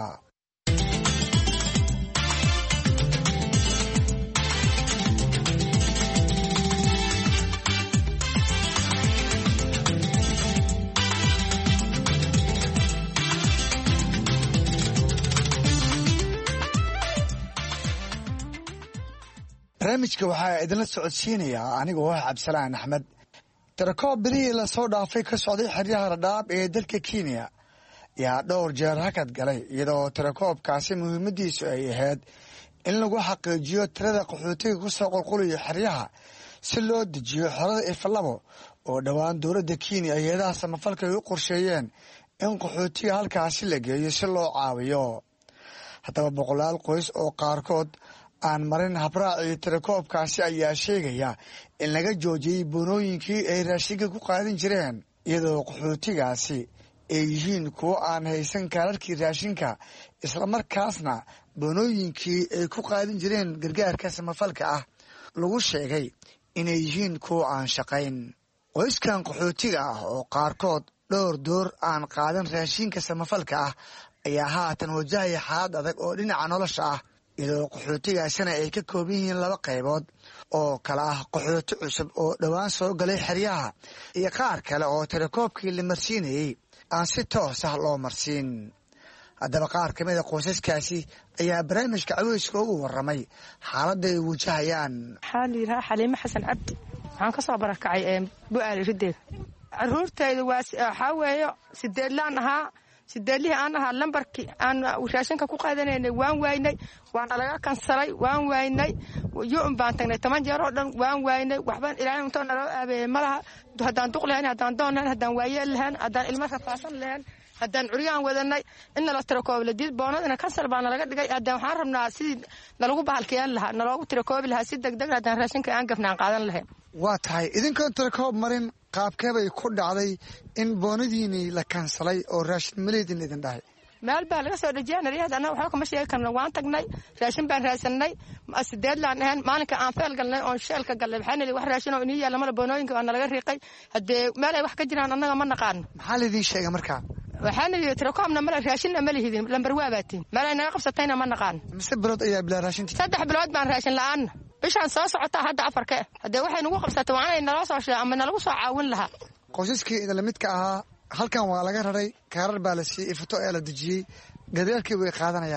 barnaamijka waxaa idinla socodsiinayaa anigoo ah cabdisalaan axmed tirakoob bilihii lasoo dhaafay ka socday xeryaha dhadhaab ee dalka kenya yaa dhowr jeer hakad galay iyadoo tirakoobkaasi muhiimadiisu ay ahayd in lagu xaqiijiyo tirada qaxootiga ku soo qulqulaya xeryaha si loo dejiyo xerada ifalabo oo dhowaan dowladda kenya hay-adaha samafalka ay u qorsheeyeen in qaxootiga halkaasi la geeyo si loo caawiyo haddaba boqolaal qoys oo qaarkood aan marin habraacii tirakoobkaasi ayaa sheegaya in laga joojiyey boonooyinkii ay raashinka ku qaadan jireen iyadoo qaxootigaasi ay yihiin kuwo aan haysan kaararkii raashinka islamarkaasna boonooyinkii ay ku qaadan jireen gargaarka samafalka ah lagu sheegay inay yihiin kuwo aan shaqayn qoyskan qaxootiga ah oo qaarkood dhowr door aan qaadan raashinka samafalka ah ayaa haatan wajahaya xaalad adag oo dhinaca nolosha ah iyadoo qaxootigaasina ay ka kooban yihiin laba qaybood oo kale ah qaxooti cusub oo dhowaan soo galay xeryaha iyo qaar kale oo tirakoobkii la marsiinayey aan si toos ah loo marsiin haddaba qaar ka mid a qoysaskaasi ayaa barnaamijka caweyska ugu waramay xaaladda ay wajahayaan waxaa la yidhahaa xaliimo xasan cabdi waxaan ka soo barakacay bu-aal irideeg caruurtayda waxaa weeyo sideedlaan ahaa sideedlihii aan ahaa lambarkii aan raashinka ku qaadanaynay waan waaynay waana laga kansalay waan waaynay yu-un baan tagnay toban jeer oo dhan waan waaynay waxbaan ilaahay untoo naloo aabeeyey malaha haddaan duq lahayn haddaan doon lahayn haddaan waayeel lahayn haddaan ilmo rafaasan lahayn haddaan curyaan wadanay in nala tirakoobi ladiid boonadina kansal baa nalaga dhigay haddaan waxaan rabnaa sidii nalagu bahalkiyaan lahaa naloogu tirakoobi lahaa si degdeg haddaan raashinka aan gafnaan qaadan lahayn waa tahay idinkoon tirakoob marin qaabkeebay ku dhacday in boonadiinii la kansalay oo raashin maleydin idin dhahay meel baa laga soo dhejiya nariyahad annaga waxba kama sheegi karna waan tagnay raashin baan raadsanay sideedlaan ahayn maalinka aan feel galnay oon sheelka galnay waxaa nili wax raashin oo inii yaalla mala boonooyinka waa nalaga riiqay haddee meel ay wax ka jiraan annaga ma naqaano maxaa laydin sheegay markaa waxaana yidhi tirakoobna male raashinna ma lihidin lambar waabaatiin meel ay naga qabsatayna ma naqaano mise bilood ayaa bilaa raashintii saddex bilood baan raashin la-aanna bishaan soo socotaa hadda afarka haddee waxay nagu qabsatay waa inay naloo soo sheeg ama nalagu soo caawin lahaa qoysaskii idinla midka ahaa halkan waa laga raray kaarar baa la siiyey ifuto ee la dejiyey gargaarkii way qaadanayaan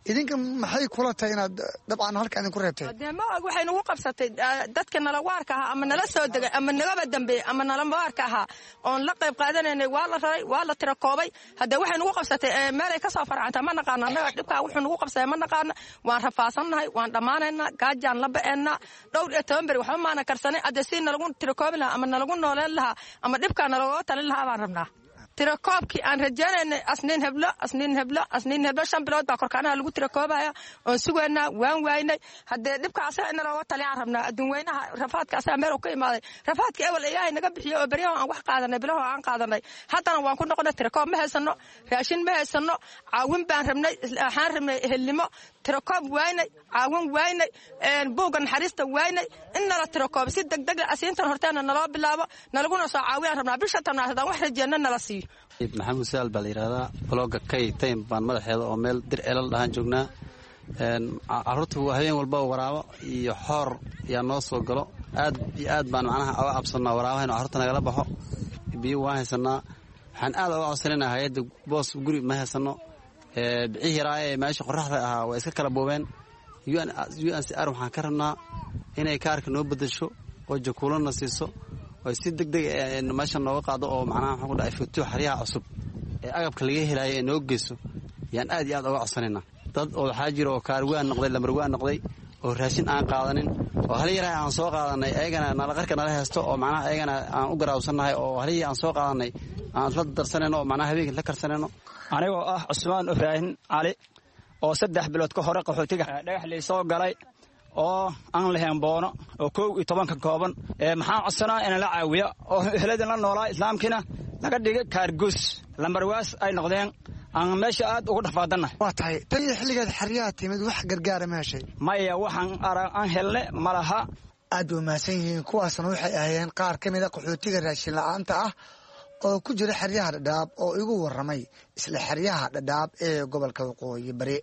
idinka maxay kula tahay inaad dabcan halka idinku reebtay dee ma og waxay nagu qabsatay dadka nala waarka ahaa ama nala soo degay ama nagaba dambeeyey ama nala waarka ahaa oon la qayb qaadanaynay waa la raray waa la tira koobay haddee waxay nagu qabsatay meelay ka soo farcanta ma naqaano annaga dhibkaa wuxuu nagu qabsaday ma naqaano waan rafaasannahay waan dhammaanaynaa gaajaan la ba'eennaa dhowr iyo toban beri waxba maana karsanay haddee si nalagu tira koobi lahaa ama nalagu nooleen lahaa ama dhibkaa nalagoo talin lahaa baan rabnaa tirakoobkii aan rajaynaynay asniin heblo asniin heblo asniin heblo shan bilood baa korkaanaha lagu tirakoobaya oon sugaynaa waan waaynay haddee dhibka asaga in nalooga taliyaan rabnaa adduun weynaha rafaadka asaga meel ka imaaday rafaadka ewel ilaahay naga bixiyo oo beryaho aan wax qaadanay bilaho aan qaadanay haddana waan ku noqonay tirakoob ma haysano raashin ma haysano caawin baan rabnay waxaan rabnay ehelnimo tirakoob waynay caawin waynay buugga naxariista waynay in nala tirakoob si degdeg ah asiintan horteena naloo bilaabo nalaguna soo caawiyaan rabnaa bisha tanaad haddaan wax rajeyna nala siiyo maxamuud saal baa la yidhahdaa blogga kay taym baan madaxeeda oo meel dir celal dhahaan joognaa carruurta habeen walba waraabo iyo xoor yaa noo soo galo aad iyo aad baan macnaha oga cabsannaa waraabaha inu carruurta nagala baxo biyo waan haysanaa waxaan aad oga codsanayna hay-adda boos guri ma haysanno bicihii yaraaye ee meesha qorraxda ahaa waa iska kala boobeen u n c r waxaan ka rabnaa inay kaarka noo bedesho oo jakuulana siiso oo si degdeg meesha nooga qaado oo macnaha waxaan ku dhahay futuux xaryaha cusub ee agabka laga helaayo ee noo geyso yaan aad iyo aad oga codsanaynaa dad oo waxaa jira oo kaarwaan noqday lamarwaan noqday oo raashin aan qaadanin oo hal yaraha aan soo qaadanay ayagana nalaqarka nala haysto oo macnaha ayagana aan u garaabsannahay oo halihii aan soo qaadanay aan la darsanayno oo macnaha habeenkii la karsanayno anigoo ah cusmaan ibraahim cali oo saddex bilood ka hore qaxootiga dhagax lay soo galay oo aan lahayn boono oo kow iyo toban ka kooban maxaan codsanaa in la caawiyo oo eheladin la noolaa islaamkiina laga dhigay kaargus lambarwaas ay noqdeen aan meesha aad ugu dhafaadannahay waa tahay tan iyo xilligeed xeryaha timid wax gargaara ma heshay maya waxaan aan helne ma laha aad u mahadsan yihiin kuwaasna waxay ahaayeen qaar ka mida qaxootiga raashin la'aanta ah oo ku jira xeryaha dhadhaab oo igu warramay isla xeryaha dhadhaab ee gobolka waqooyi bari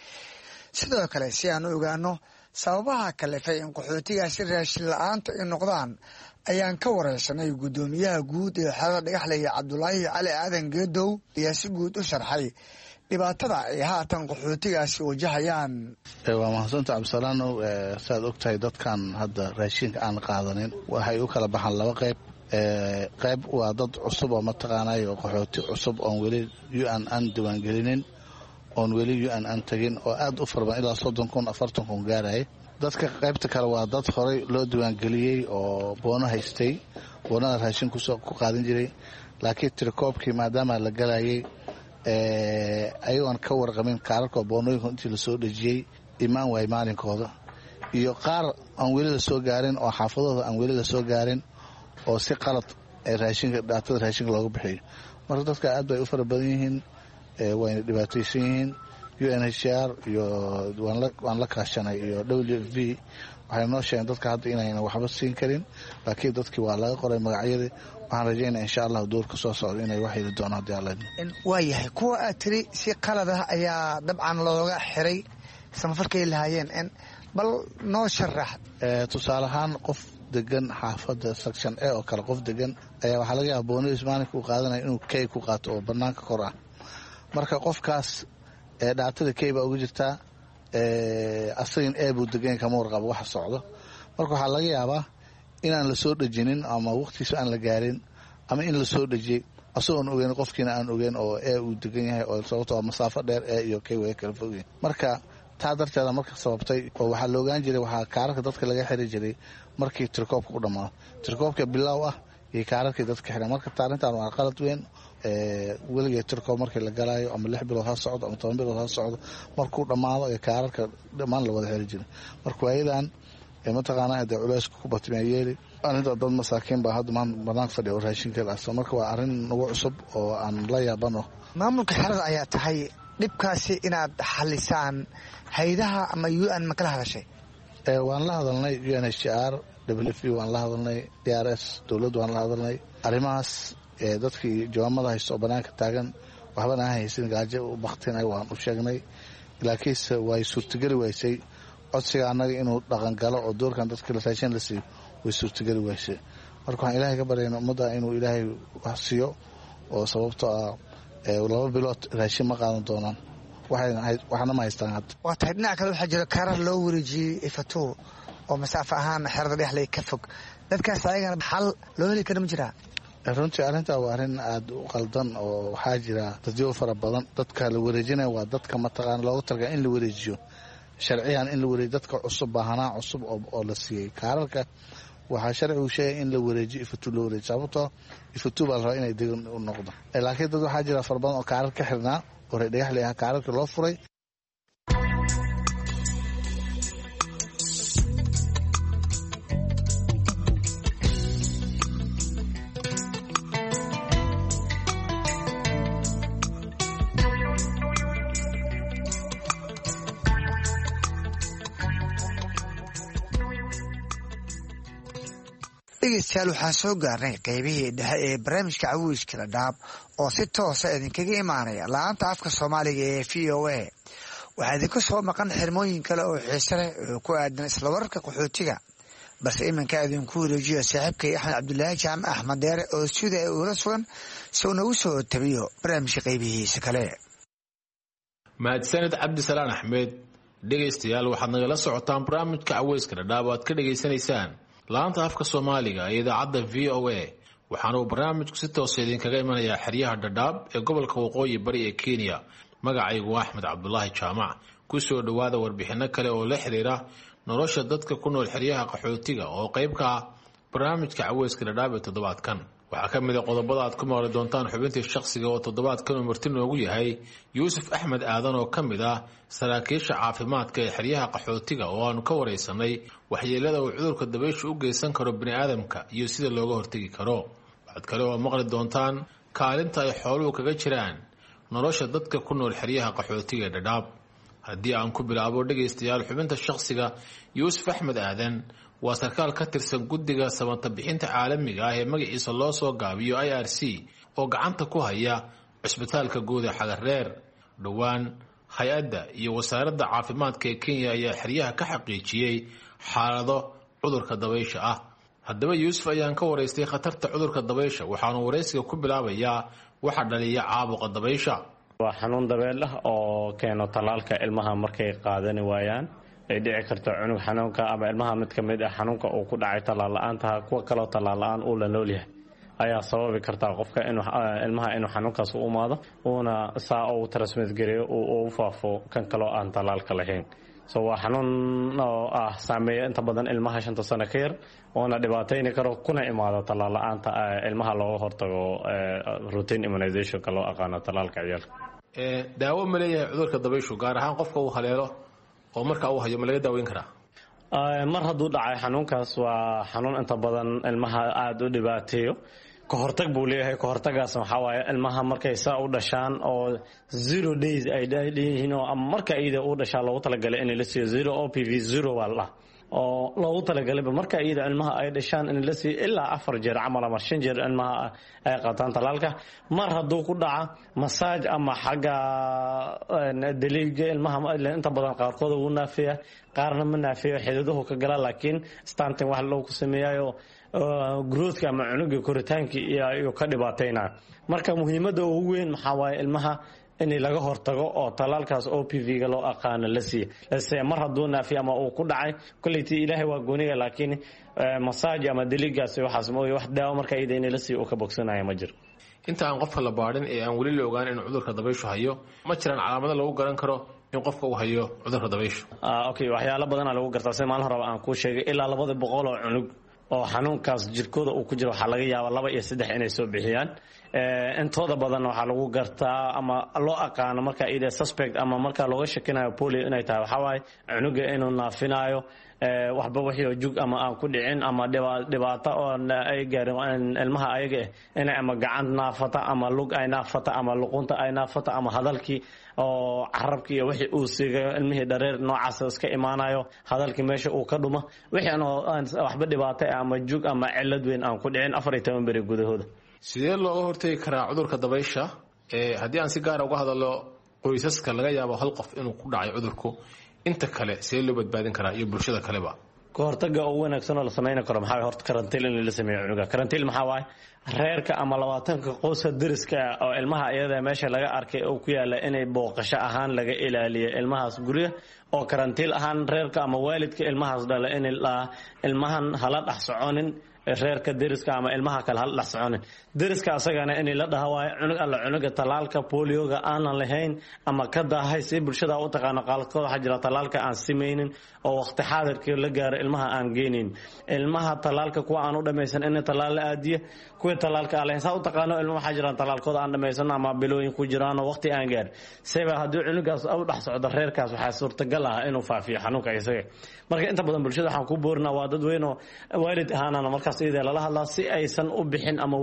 sidoo kale si aan u ogaano sababaha kalifay in qaxootigaasi raashin la'aanta ay noqdaan ayaan ka wareysanay guddoomiyaha guud ee xerada dhagaxlaya cabdulaahi cali aadan geedow ayaa si guud u sharxay dhibaatada ay haatan qaxootigaasi wajahayaan. waa mahadsantahay cabdisalaanow saad og tahay dadkan hadda raashinka aan qaadanin waxay u kala baxaan laba qayb qayb waa dad cusub oo mataqaanayo qaxooti cusub oon weli u n aan diiwaangelinin oon weli u n aan tagin oo aad u farban ilaa soddon kun afartan kun gaaraya. dadka qaybta kale waa dad horey loo diiwaangeliyey oo boono haystay boonada raashin kusoo ku qaadan jiray laakiin tirakoobkii maadaama la galayay ayagoon ka warqamin kaararka boonooyinka intii lasoo dhejiyey imaan waay maalinkooda iyo qaar aan weli lasoo gaarin oo xaafadooda aan weli lasoo gaarin oo si qalad raashinka dhaatada raashinka looga bixiyo. marka dadka aad bay u fara badan yihiin wayna dhibaataysan yihiin. u n h r iyo waan la kaashanay iyo w f v waxay noo sheegeen dadka hadda inayna waxba siin karin laakiin dadkii waa laga qoray magacyadii waxaan rajaynaa insha allah duurka soo socda inay wax heli doonaan haddii alla waayahay kuwa aad tiri si qalad ah ayaa dabcan looga xiray samafalkay lahaayeen bal noo sharax. tusaale ahaan qof degan xaafadda section a oo kale qof degan ayaa waxaa laga yaaba boonadiis maalinka uu qaadanaya inuu key ku qaato oo banaanka kor ah. marka qofkaas dhaatada key baa uga jirtaa asagin ee buu degan kama warqabo waxa socdo. marka waxaa laga yaabaa inaan la soo dhejinin ama waqtiisa aan la gaarin ama in la soo dhejiyey asagoon ogeyn qofkiina aan ogeyn oo ee uu degan yahay oo sababto waa masaafo dheer ee iyo key way kala fogyihin. marka taa darteeda marka sababtay oo waxaa la ogaan jiray waxaa kaararka dadka laga xiri jiray markii tirkoobka u dhammaado. tirkoobka bilaaw ah iyo kaararkii dadka xiran. marka taarintan waa qalad weyn. weligee tirkoob markii la galaayo ama lix bilood ha socdo ama toban bilood ha socdo markuu dhammaado ee kaararka dhammaan la wada xiri jiray. marka waayadan mataqaanaa dee culeysku ku batmee yeeli arrinta dad masaakiin baa hadda banaanka fadhiya oo raashinka laasa. marka waa arrin nagu cusub oo aan la yaabano. maamulka xerada ayaa tahay dhibkaasi inaad xalisaan haydaha ama u n ma kala hadashay? waan la hadalnay u n h r w f waan la hadalnay d r s dowladdu waan la hadalnay arrimahaas dadkii jawaamada haysto oo banaanka taagan waxbana aan haysan gaajo u baktinay waan u sheegnay laakiinse way suurtageli waysay codsiga annaga inuu dhaqangalo oo doorkan dadka raashin la siiyo way suurtageli waysay. marka waxaan ilaahay ka baryayna ummadda inuu ilaahay wax siiyo oo sababto ah laba bilood raashin ma qaadan doonaan waxna ma haystaan hadda. waa tahay dhinaca kale waxaa jira kaarar loo wareejiyey ifato oo masaafo ahaan xerada dhexley ka fog dadkaas ayagana xal loo heli kara ma jiraa? runtii arrintaa waa arrin aada u qaldan oo waxaa jira dadyo fara badan dadka la wareejinaya waa dadka mataqaana loogu talaga in la wareejiyo sharciyan in la wareejiyo dadka cusub baahanaa cusub oo la siiyey kaararka waxaa sharcigu sheegay in la wareejiyo ifatu loo wareejiyo sababtoo ifatu baa la rabaa inay degan u noqdo laakiin dad waxaa jira fara badan oo kaarar ka xirnaa oo reer dhagaxley ah kaararka loo furay. dhegeystayaal waxaan soo gaarnay qaybihii dhexe ee barnaamijka Caweyska Dhadhaab oo si toosa idinkaga imaanaya laanta afka Soomaaliga ee V O A. waxaa idinku soo maqan xirmooyin kale oo xiiso leh oo ku aadan isla wararka qaxootiga balse iminka idinku wareejiyo saaxiibkay Axmed Cabdullaahi Jaamac Axmed Deere oo sida ay ula sugan si uu nagu soo tabiyo barnaamijka qaybihiisa kale. mahadsanid Cabdisalaan Axmed. dhegeystayaal waxaad nagala socotaan barnaamijka Caweyska Dhadhaab oo aad ka dhageysanaysaan laanta afka Soomaaliga ee idaacadda V O A. waxaana uu barnaamijku si toos ah idinkaga imanayaa xeryaha Dhadhaab ee gobolka Waqooyi Bari ee Kenya. magacaygu waa Axmed Cabdullaahi Jaamac. ku soo dhawaada warbixino kale oo la xiriira nolosha dadka ku nool xeryaha qaxootiga oo qayb ka ah barnaamijka Caweyska Dhadhaab ee toddobaadkan. waxaa ka mid ah qodobada aad ku maqli doontaan xubintii shakhsiga oo toddobaadkan uu marti noogu yahay Yuusuf Axmed Aadan oo ka mid ah saraakiisha caafimaadka ee xeryaha qaxootiga oo aanu ka wareysanay waxyeelada uu cudurka dabaysha u geysan karo bini'aadamka iyo sida looga hortagi karo. waxaad kale oo maqli doontaan kaalinta ay xooluhu kaga jiraan nolosha dadka ku nool xeryaha qaxootiga ee Dhadhaab. haddii aan ku bilaabo dhegeystayaal xubinta shakhsiga, Yuusuf Axmed Aadan waa sarkaal ka tirsan guddiga samata bixinta caalamiga ah ee magaciisa loo soo gaabiyo I R C oo gacanta ku haya cisbitaalka guud ee Xagareer. dhowaan hay-adda iyo wasaaradda caafimaadka ee Kenya ayaa xeryaha ka xaqiijiyey xaalado cudurka dabaysha ah. haddaba Yuusuf ayaan ka wareystay khatarta cudurka dabaysha waxaanu wareysiga ku bilaabayaa waxa dhaliya caabuqa dabaysha. waa xanuun dabeel ah oo keeno talaalka ilmaha markay qaadani waayaan ay dhici karto cunug xanuunka ama ilmaha mid ka mid ah xanuunka uu ku dhacay talaal la'aanta kuwa kaloo talaal la'aan uu la nool yahay ayaa sababi kartaa qofka inuu ilmaha inuu xanuunkaas u imaado uuna saa uu transmit gareeyo uu u faafo kan kaloo aan talaalka lahayn. so waa xanuun oo ah saameeya inta badan ilmaha shanta sano ka yar oona dhibaatayni karo kuna imaado talaal la'aanta ilmaha looga hortago routine immunizationka loo aqaano talaalka ciyaalka. daawo ma leeyahay cudurka dabayshu gaar ahaan qofka uu haleelo oo marka uu hayo ma laga daaweyn karaa? mar hadduu dhacay xanuunkaas waa xanuun inta badan ilmaha aada u dhibaateeyo. ka hortag buu leeyahay. ka hortagaas waxaa waaye ilmaha markay saa u dhashaan oo zero days ay dheyihiin oo ama marka iyada u dhashaa loogu talagalay in la siiyo zero O P V zero waa la oo loogu talagalay marka iyada ilmaha ay dhashaan in la siiyo ilaa afar jeer camal ama shan jeer ilmaha ay qaataan talaalka. mar hadduu ku dhaca masaaj ama xagga daliiga ilmaha inta badan qaarkood uu naafiya qaarna ma naafiyo xididuhu ka gala laakiin stanting wax loo ku sameeyayo growthka ama cunuga koritaanka iyo ka dhibaatayna. marka muhiimadda ugu weyn maxaa waaye ilmaha in laga hortago oo talaalkaas O P V ga loo aqaan la siiyo la siiyo mar hadduu naafiyo ama uu ku dhacay kullitii ilaahay waa gooniga laakiin masaaj ama daliigaas waxaas mooy wax daawo marka iyada in la siiyo oo ka bogsanayo ma jiro. inta aan qofka la baadhin ee aan weli la ogaan in cudurka dabayshu hayo ma jiraan calaamado lagu garan karo in qofka uu hayo cudurka dabayshu? ah okay waxyaalo badan lagu gartaa si maalin hore aan ku sheegay ilaa labada boqol oo cunug oo xanuunkaas jirkooda uu ku jiro waxa laga yaabaa laba iyo saddex inay soo bixiyaan. ee intooda badan waxa lagu gartaa ama loo aqaan marka ida suspect ama marka looga shakinayo polio inay tahay waxa waaye cunuga inuu naafinayo ee waxba wixii jug ama aan ku dhicin ama dhibaato oo ay gaarin ilmaha ayaga inay ama gacan naafata ama lug ay naafata ama luqunta ay naafata ama hadalkii oo carabkii iyo wixii uu sigayo ilmihii dhareer noocaas iska imaanayo hadalkii meesha uu ka dhumo wixii aan waxba dhibaato ama jug ama cilad weyn aan ku dhicin afar iyo toban beri gudahooda. sidee looga hortagi karaa cudurka dabaysha ee haddii aan si gaar ah uga hadalo qoysaska laga yaabo hal qof inuu ku dhacay cudurku inta kale sidee loo badbaadin karaa iyo bulshada kaleba? kahortaga ugu wanaagsan oo la samayn karo maxaa horta karantiil in la sameeyo cunuga karantiil maxaa waaye reerka ama labaatanka qoyska deriska oo ilmaha iyada meesha laga arkay oo ku yaala inay booqasho ahaan laga ilaaliyo ilmahaas guriga oo karantiil ahaan reerka ama waalidka ilmahaas dhala in ilmahan hala dhax soconin reerka deriska ama ilmaha kale hal dhax soconin deriska asagana in la dhahawaay cunug alla cunuga talaalka polioga aan lahayn ama ka daahay si bulshada u taqaan qalqooda waxa jira talaalka aan simeynin oo waqti xaadirkii la gaaro ilmaha aan geenin ilmaha talaalka kuwa aan u dhameysan in talaal la aadiyo kuwa talaalka aan lahayn saa u taqaano ilmaha waxa jira talaalkooda aan dhameysan ama bilooyin ku jiraan oo waqti aan gaar sabab hadii cunugaas u dhax socdo reerkaas waxa suurtagal ah inuu faafiyo xanuunka isaga marka inta badan bulshada waxaan ku boornaa waa dad weyn oo waalid ahaana markaas iyada la hadlaa si aysan u bixin ama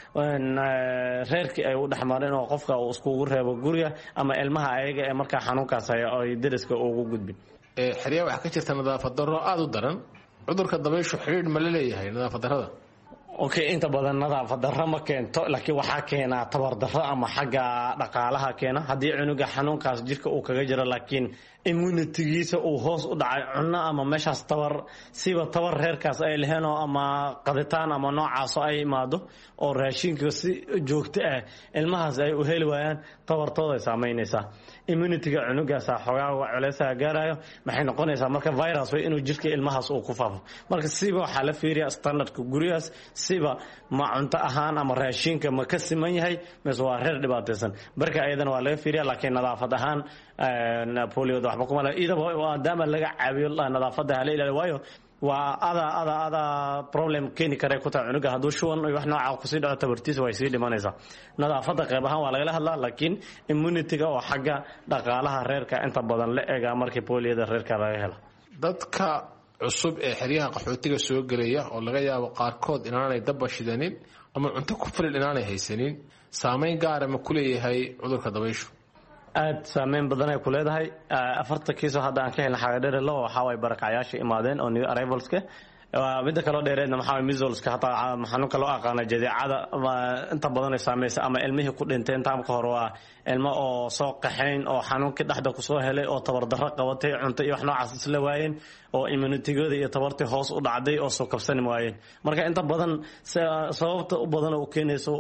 reerkii ay u dhaxmareen oo qofka uu isku reebo guriga ama ilmaha ayaga ee marka xanuunkaas ay deriska ugu gudbin ee xiriya waxa ka jirta nadaafad darro aad u daran cudurka dabayshu xiriir ma leeyahay nadaafad darrada okay inta badan nadaafad darro ma keento laakiin waxa keena tabar darro ama xagga dhaqaalaha keena hadii cunuga xanuunkaas jirka uu kaga jiro laakiin immunity-giisa uu hoos u dhacay cunno ama meeshaas tabar siba tabar reerkaas ay leheyn ama qaditaan ama noocaas ay imaado oo raashinka si joogto ah ilmahaas ay u heli waayaan tabartooda ay saameynaysaa immunity-ga cunugaas xogaa culaysa gaarayo maxay noqonaysaa marka virus way inuu jirka ilmahaas uu ku faafo marka siba waxa la fiiriyaa standardka gurigaas siba ma cunto ahaan ama raashinka ma ka siman yahay mise waa reer dhibaataysan marka ayadana waa laga fiiriyaa laakiin nadaafad ahaan polio waxba kuma la ida waa daama laga caabiyo nadaafada hal ilaa waayo waa ada ada ada problem keeni kare ku taa cunuga haduu shuwan wax nooca ku sii dhaco tabartiisa way sii dhimanaysaa nadaafada qayb ahaan waa laga hadlaa laakiin immunity-ga oo xagga dhaqaalaha reerka inta badan la eega markii poliyada reerka laga helo dadka cusub ee xiriyaha qaxootiga soo galaya oo laga yaabo qaarkood inaanay dab shidanin ama cunto ku filan inaanay haysanin saameyn gaar ah ma ku leeyahay cudurka dabayshu aad saameyn badan ay ku leedahay afarta kiiso hadda aan ka helnay xagadheer loo waxa way barakacayaasha imaadeen oo new arrivalska midda kale dheereedna maxaa measleska hataa xanuunka loo aqaana jadeecada inta badan ay saameysay ama ilmihii ku dhintay intaan ka hor waa ilmo oo soo qaxayn oo xanuunkii dhaxda ku soo helay oo tabar darro qabatay cunto iyo wax noocaas isla waayeen oo immunity-gooda iyo tabartii hoos u dhacday oo soo kabsan waayeen marka inta badan sababta u badan oo keenayso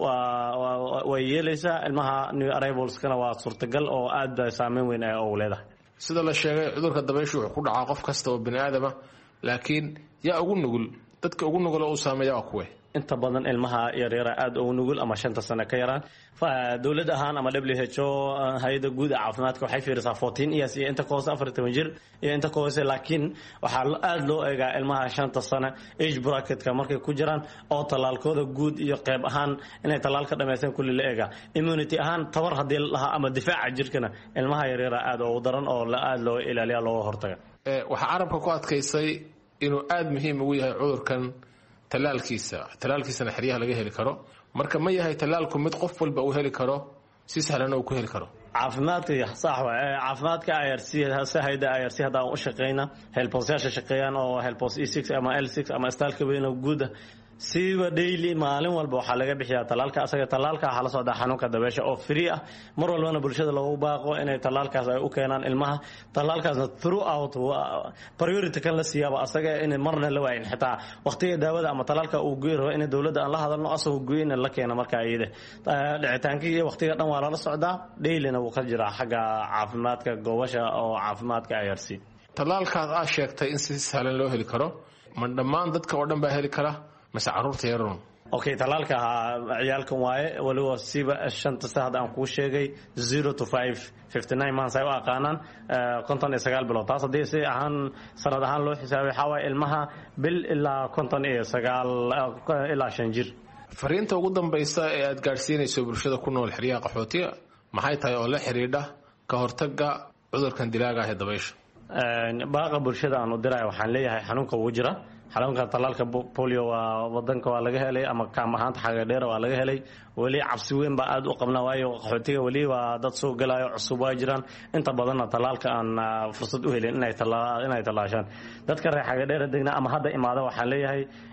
way yeelaysaa ilmaha new arrivalskana waa suurtagal oo aad saameyn weyn ay u leedahay sida la sheegay cudurka dabayshu wuxuu ku dhacaa qof kasta oo bini aadam ah laakiin yaa ugu nugul dadka ugu nugul oo saameeya waa kuwe inta badan ilmaha yar yar aad ugu nugul ama shanta sano ka yaraan dawlad ahaan ama W H O hay'adda guud ee caafimaadka waxay fiirisaa fourteen years iyo inta koos afar iyo toban jir iyo inta koos laakiin waxa aad loo eegaa ilmaha shanta sano age bracketka markay ku jiraan oo talaalkooda guud iyo qayb ahaan inay talaalka dhameeysan kulli la eega immunity ahaan tabar hadii laha ama difaaca jirkana ilmaha yar yar aad ugu daran oo aad loo ilaaliyo loo hortaga ee waxa carabka ku adkaysay inuu aad muhiim ugu yahay cudurkan talaalkiisa talaalkiisana xiriyaha laga heli karo marka ma yahay talaalku mid qof walba uu heli karo si sahlan oo ku heli karo caafimaadka sax waa caafimaadka I R C hay'adda I R C hada u shaqeeyna helposyaasha shaqeeyaan oo helpos E six ama L six ama istaalka weyn oo guud siba daily maalin walba waxa laga bixiyaa talaalka asaga talaalka waxa la socda xanuunka dabaysha oo free ah mar walbana bulshada loogu baaqo inay talaalkaas ay u keenaan ilmaha talaalkaasna throughout priority kan la siyaaba asaga in marna la waayin xitaa waqtiga daawada ama talaalka uu geero in dawladda aan la hadalno asoo go'in la keeno marka ayide dhicitaankii iyo waqtiga dhan waa la socdaa dailyna uu ka jira xagga caafimaadka gobasha oo caafimaadka I R C talaalkaas ah sheegtay in si sahlan loo heli karo ma dhammaan dadka oo dhan baa heli kara mase caruurta yaroon okay talaalka ciyaalkan waaye waliba siba shanta saad aan ku sheegay zero to five fifty-nine months ay u aqaanaan konton iyo sagaal bilood taas hadii si ahaan sanad ahaan loo xisaabay waxa way ilmaha bil ilaa konton iyo sagaal ilaa shan jir fariinta ugu dambaysa ee aad gaarsiinayso bulshada ku nool xiriyaha qaxootiga maxay tahay oo la xiriidha ka hortagga cudurkan dilaaga ah ee dabaysha baaqa bulshada aan u diray waxaan leeyahay xanuunka uu jira xanuunka talaalka polio waa wadanka waa laga helay ama kaam ahaanta xagadheer waa laga helay wali cabsi weyn baa aad u qabnaa waayo qaxootiga wali waa dad soo galaayo cusub waa jiraan inta badanna talaalka aan fursad u helin inay talaa inay talaashaan dadka reer xagadheer degna ama hadda imaada waxaan leeyahay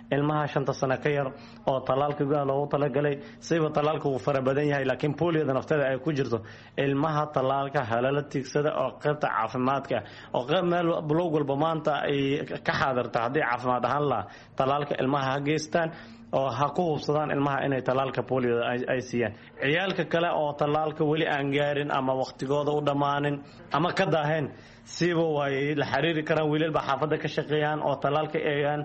ilmaha shanta sano ka yar oo talaalka loogu talagalay siba talaalka uu fara badan yahay laakiin poliyada nafteeda ay ku jirto ilmaha talaalka halala tiigsada oo qaybta caafimaadka oo qayb meel bulog walba maanta ay ka xaadirta haddii caafimaad ahaan la talaalka ilmaha ha geystaan oo ha ku hubsadaan ilmaha inay talaalka polio ay siiyaan ciyaalka kale oo talaalka weli aan gaarin ama waqtigooda u dhammaanin ama ka daaheen siba way la xiriiri karaan wiilalba xaafadda ka shaqeeyaan oo talaalka eegaan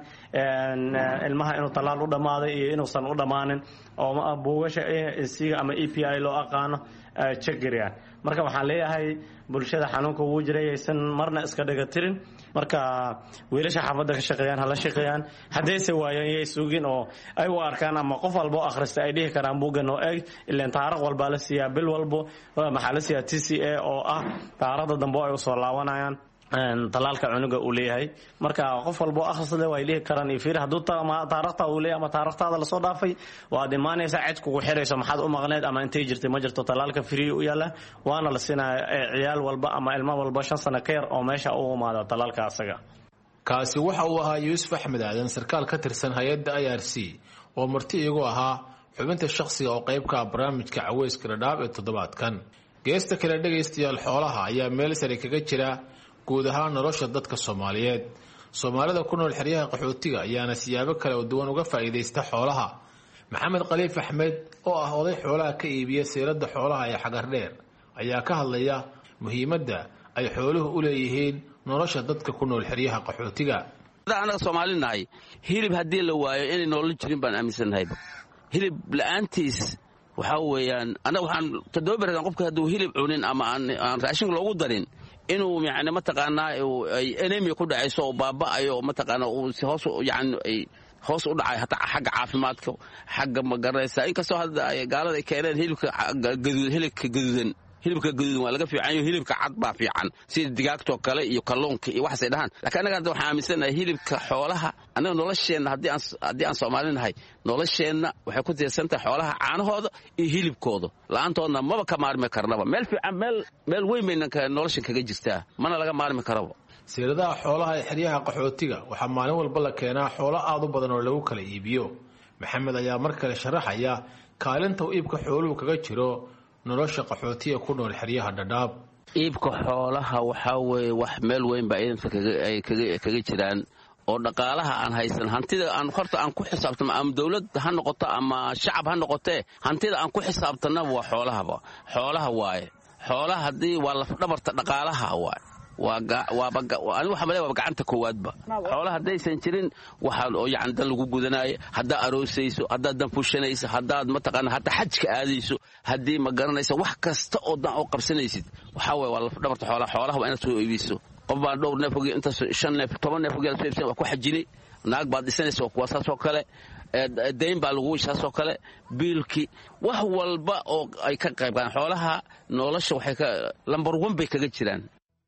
ilmaha inuu talaal u dhammaaday iyo inuusan u dhammaanin oo buugasha siga ama e p i loo aqaano checkgariyaan marka waxaan leeyahay bulshada xanuunka wuu jiray aysan marna iska dhiga tirin marka wiilasha xaafadda ka shaqeeyaan hala shaqeeyaan haddayse waayaan iyay sugin oo ay u arkaan ama qof walba oo akhrista ay dhihi karaan buuggan oo eeg ilaan taariikh walbaa la siiyaa bil walbo maxaa la siiyaa t c a oo ah taariikhda dambe ay usoo laabanayaan talaalka cunuga uu leeyahay marka qof walbo akhrisle way dhihi karaan iyo fiir hadduu taariikhta uu leeyahay ama taariikhtaada lasoo dhaafay waad imaanaysaa cid kugu xirayso maxaad u maqneed ama intay jirtay ma jirto talaalka free u yaala waana la siinaya ciyaal walba ama ilmo walba shan sano ka yar oo meesha u imaada talaalka asaga kaasi waxa uu ahaa yuusuf axmed aadan sarkaal ka tirsan hay-adda i r c oo marti iyagu ahaa xubinta shakhsiga oo qaybka barnaamijka caweyska dhadhaab ee toddobaadkan geesta kale dhegaystayaal xoolaha ayaa meel sare kaga jira guud ahaan nolosha dadka Soomaaliyeed Soomaalida ku nool xeryaha qaxootiga ayaana siyaabo kale oo duwan uga faa'iideysta xoolaha Maxamed Khaliif Axmed oo ah oday xoolaha ka iibiya seerada xoolaha ee xagar dheer ayaa ka hadlaya muhiimadda ay xooluhu u leeyihiin nolosha dadka ku nool xeryaha qaxootiga anaga Soomaalinahay hilib hadii la waayo inay nolol jirin baan aaminsanahay hilib la'aantiis waxa weeyaan anaga waxaan tadoobaran qofka haduu hilib cunin ama aan raashin loogu darin inuu yaani ma taqaanaa ay anemia ku dhacayso oo baabaayo ma taqaanaa uu si hoos yaani ay hoos u dhacay hatta xagga caafimaadka xagga magaraysa in ka soo hadda ay gaalada ay keeneen hilibka gaduud hilibka gaduudan hilibka gaduudan waa laga fiican yahay hilibka cad baa fiican sida digaagto kale iyo kalluunka iyo wax ay dhahan laakiin anaga waxaan aaminsanahay hilibka xoolaha anaga nolosheena hadii aan hadii aan Soomaalinahay nolosheena waxay ku tiirsan tahay xoolaha caanahooda iyo hilibkooda laantoodna maba ka maarmi karnaba meel fiican meel meel weyn bayna ka nolosha kaga jirtaa mana laga maarmi karabo seeradaha xoolaha ee xeryaha qaxootiga waxa maalin walba la keenaa xoolo aad u badan oo lagu kala iibiyo Maxamed ayaa mar kale sharaxaya kaalinta uu iibka xooluhu kaga jiro nolosha qaxootiga ku nool xeryaha dhadhaab iibka xoolaha waxa weey wax meel weyn baa idin ay kaga jiraan oo dhaqaalaha aan haysan hantida aan horta aan ku xisaabtamo ama dawlad ha noqoto ama shacab ha noqotee hantida aan ku xisaabtana waa xoolahaba xoolaha waaye xoolaha hadii waa la dhabarta dhaqaalaha waaye waa waa ani waxa maleeyaa waa gacanta koowaadba xoolaha hadaysan jirin waxa oo yacan dal lagu gudanaayo hadaa aroosayso hadaa dan fushanayso hadaa ma taqaan hadaa xajka aadayso hadii ma garanayso wax kasta oo dan oo qabsanaysid waxa way waa dhabarta xoolaha xoolaha waa inaad soo iibiso qof baan dhowr neef ugu inta shan neef toban neef ugu seebsan waa ku xajini naag baad dhisanayso kuwa saasoo kale deyn baa lagu saasoo kale biilki wax walba oo ay ka qayb qaadan xoolaha nolosha waxay ka lambar one bay kaga jiraan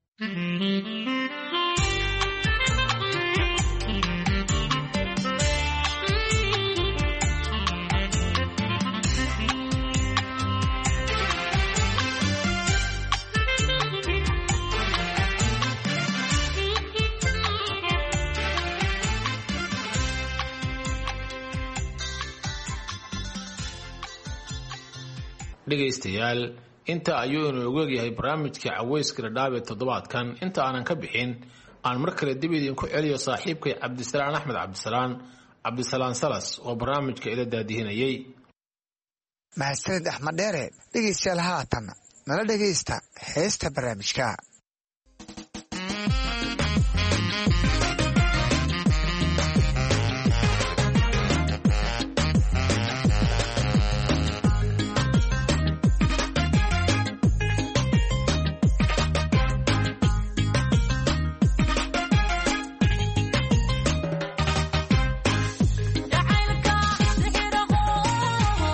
dhegaystayaal inta ayuu inuu ogyahay barnaamijka caweyska dhadhaab ee toddobaadkan inta aanan ka bixin aan mar kale dib idinku celiyo saaxiibkay Cabdisalaan Axmed Cabdisalaan Cabdisalaan Salas oo barnaamijka ila daadihinayay mahadsanid Axmed Dheere dhegaystayaal haatan nala dhegaysta heesta barnaamijka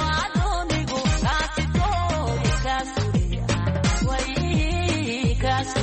Cause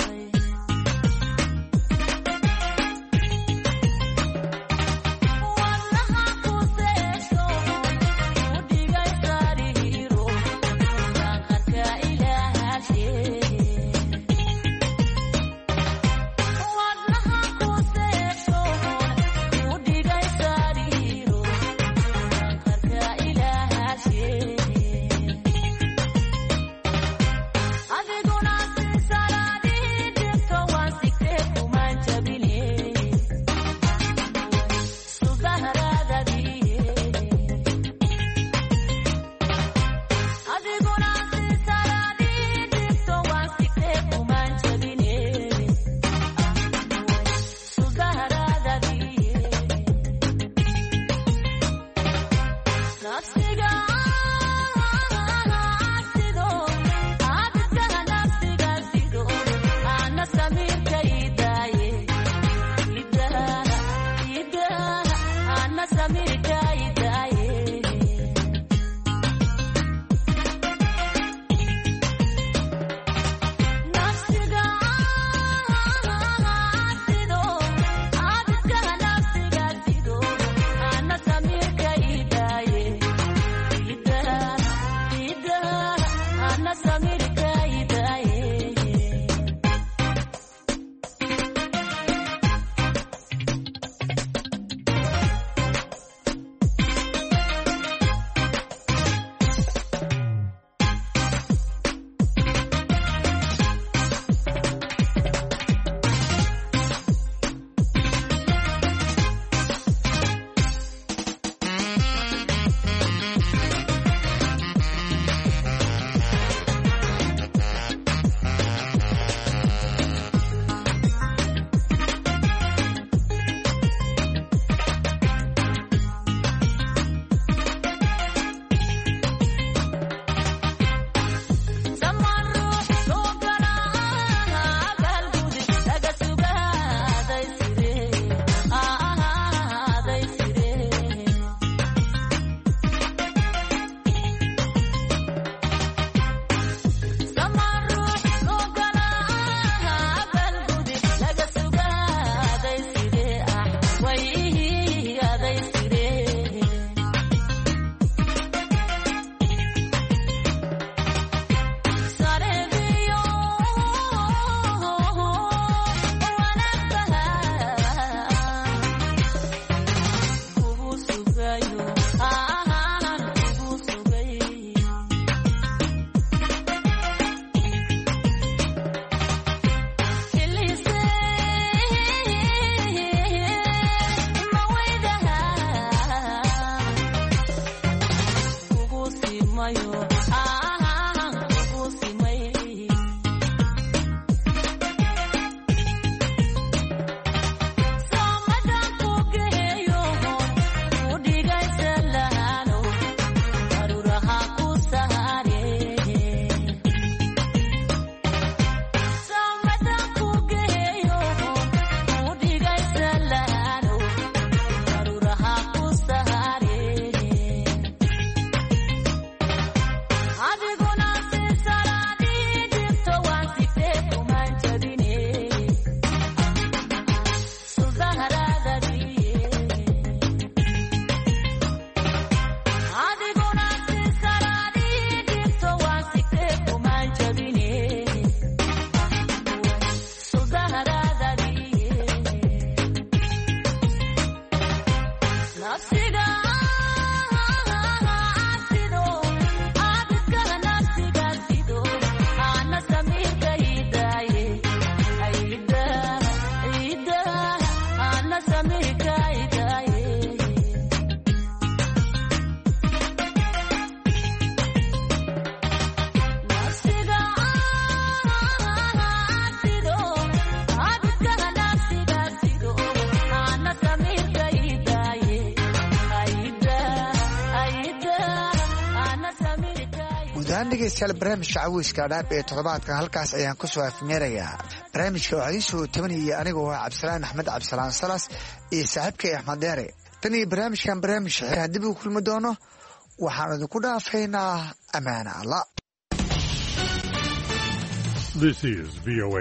dhegeystayaal barnaamijka caweyska dhaab ee toddobaadkan halkaas ayaan ku soo afmeerayaa barnaamijka waxaa ii soo tabanayay anigoo ah cabdisalaan axmed cabdisalaan salas iyo saaxiibkay axmed deere tan iyo barnaamijkan barnaamij xeer dib u kulmi doono waxaan idinku dhaafaynaa ammaana alla. This is V O A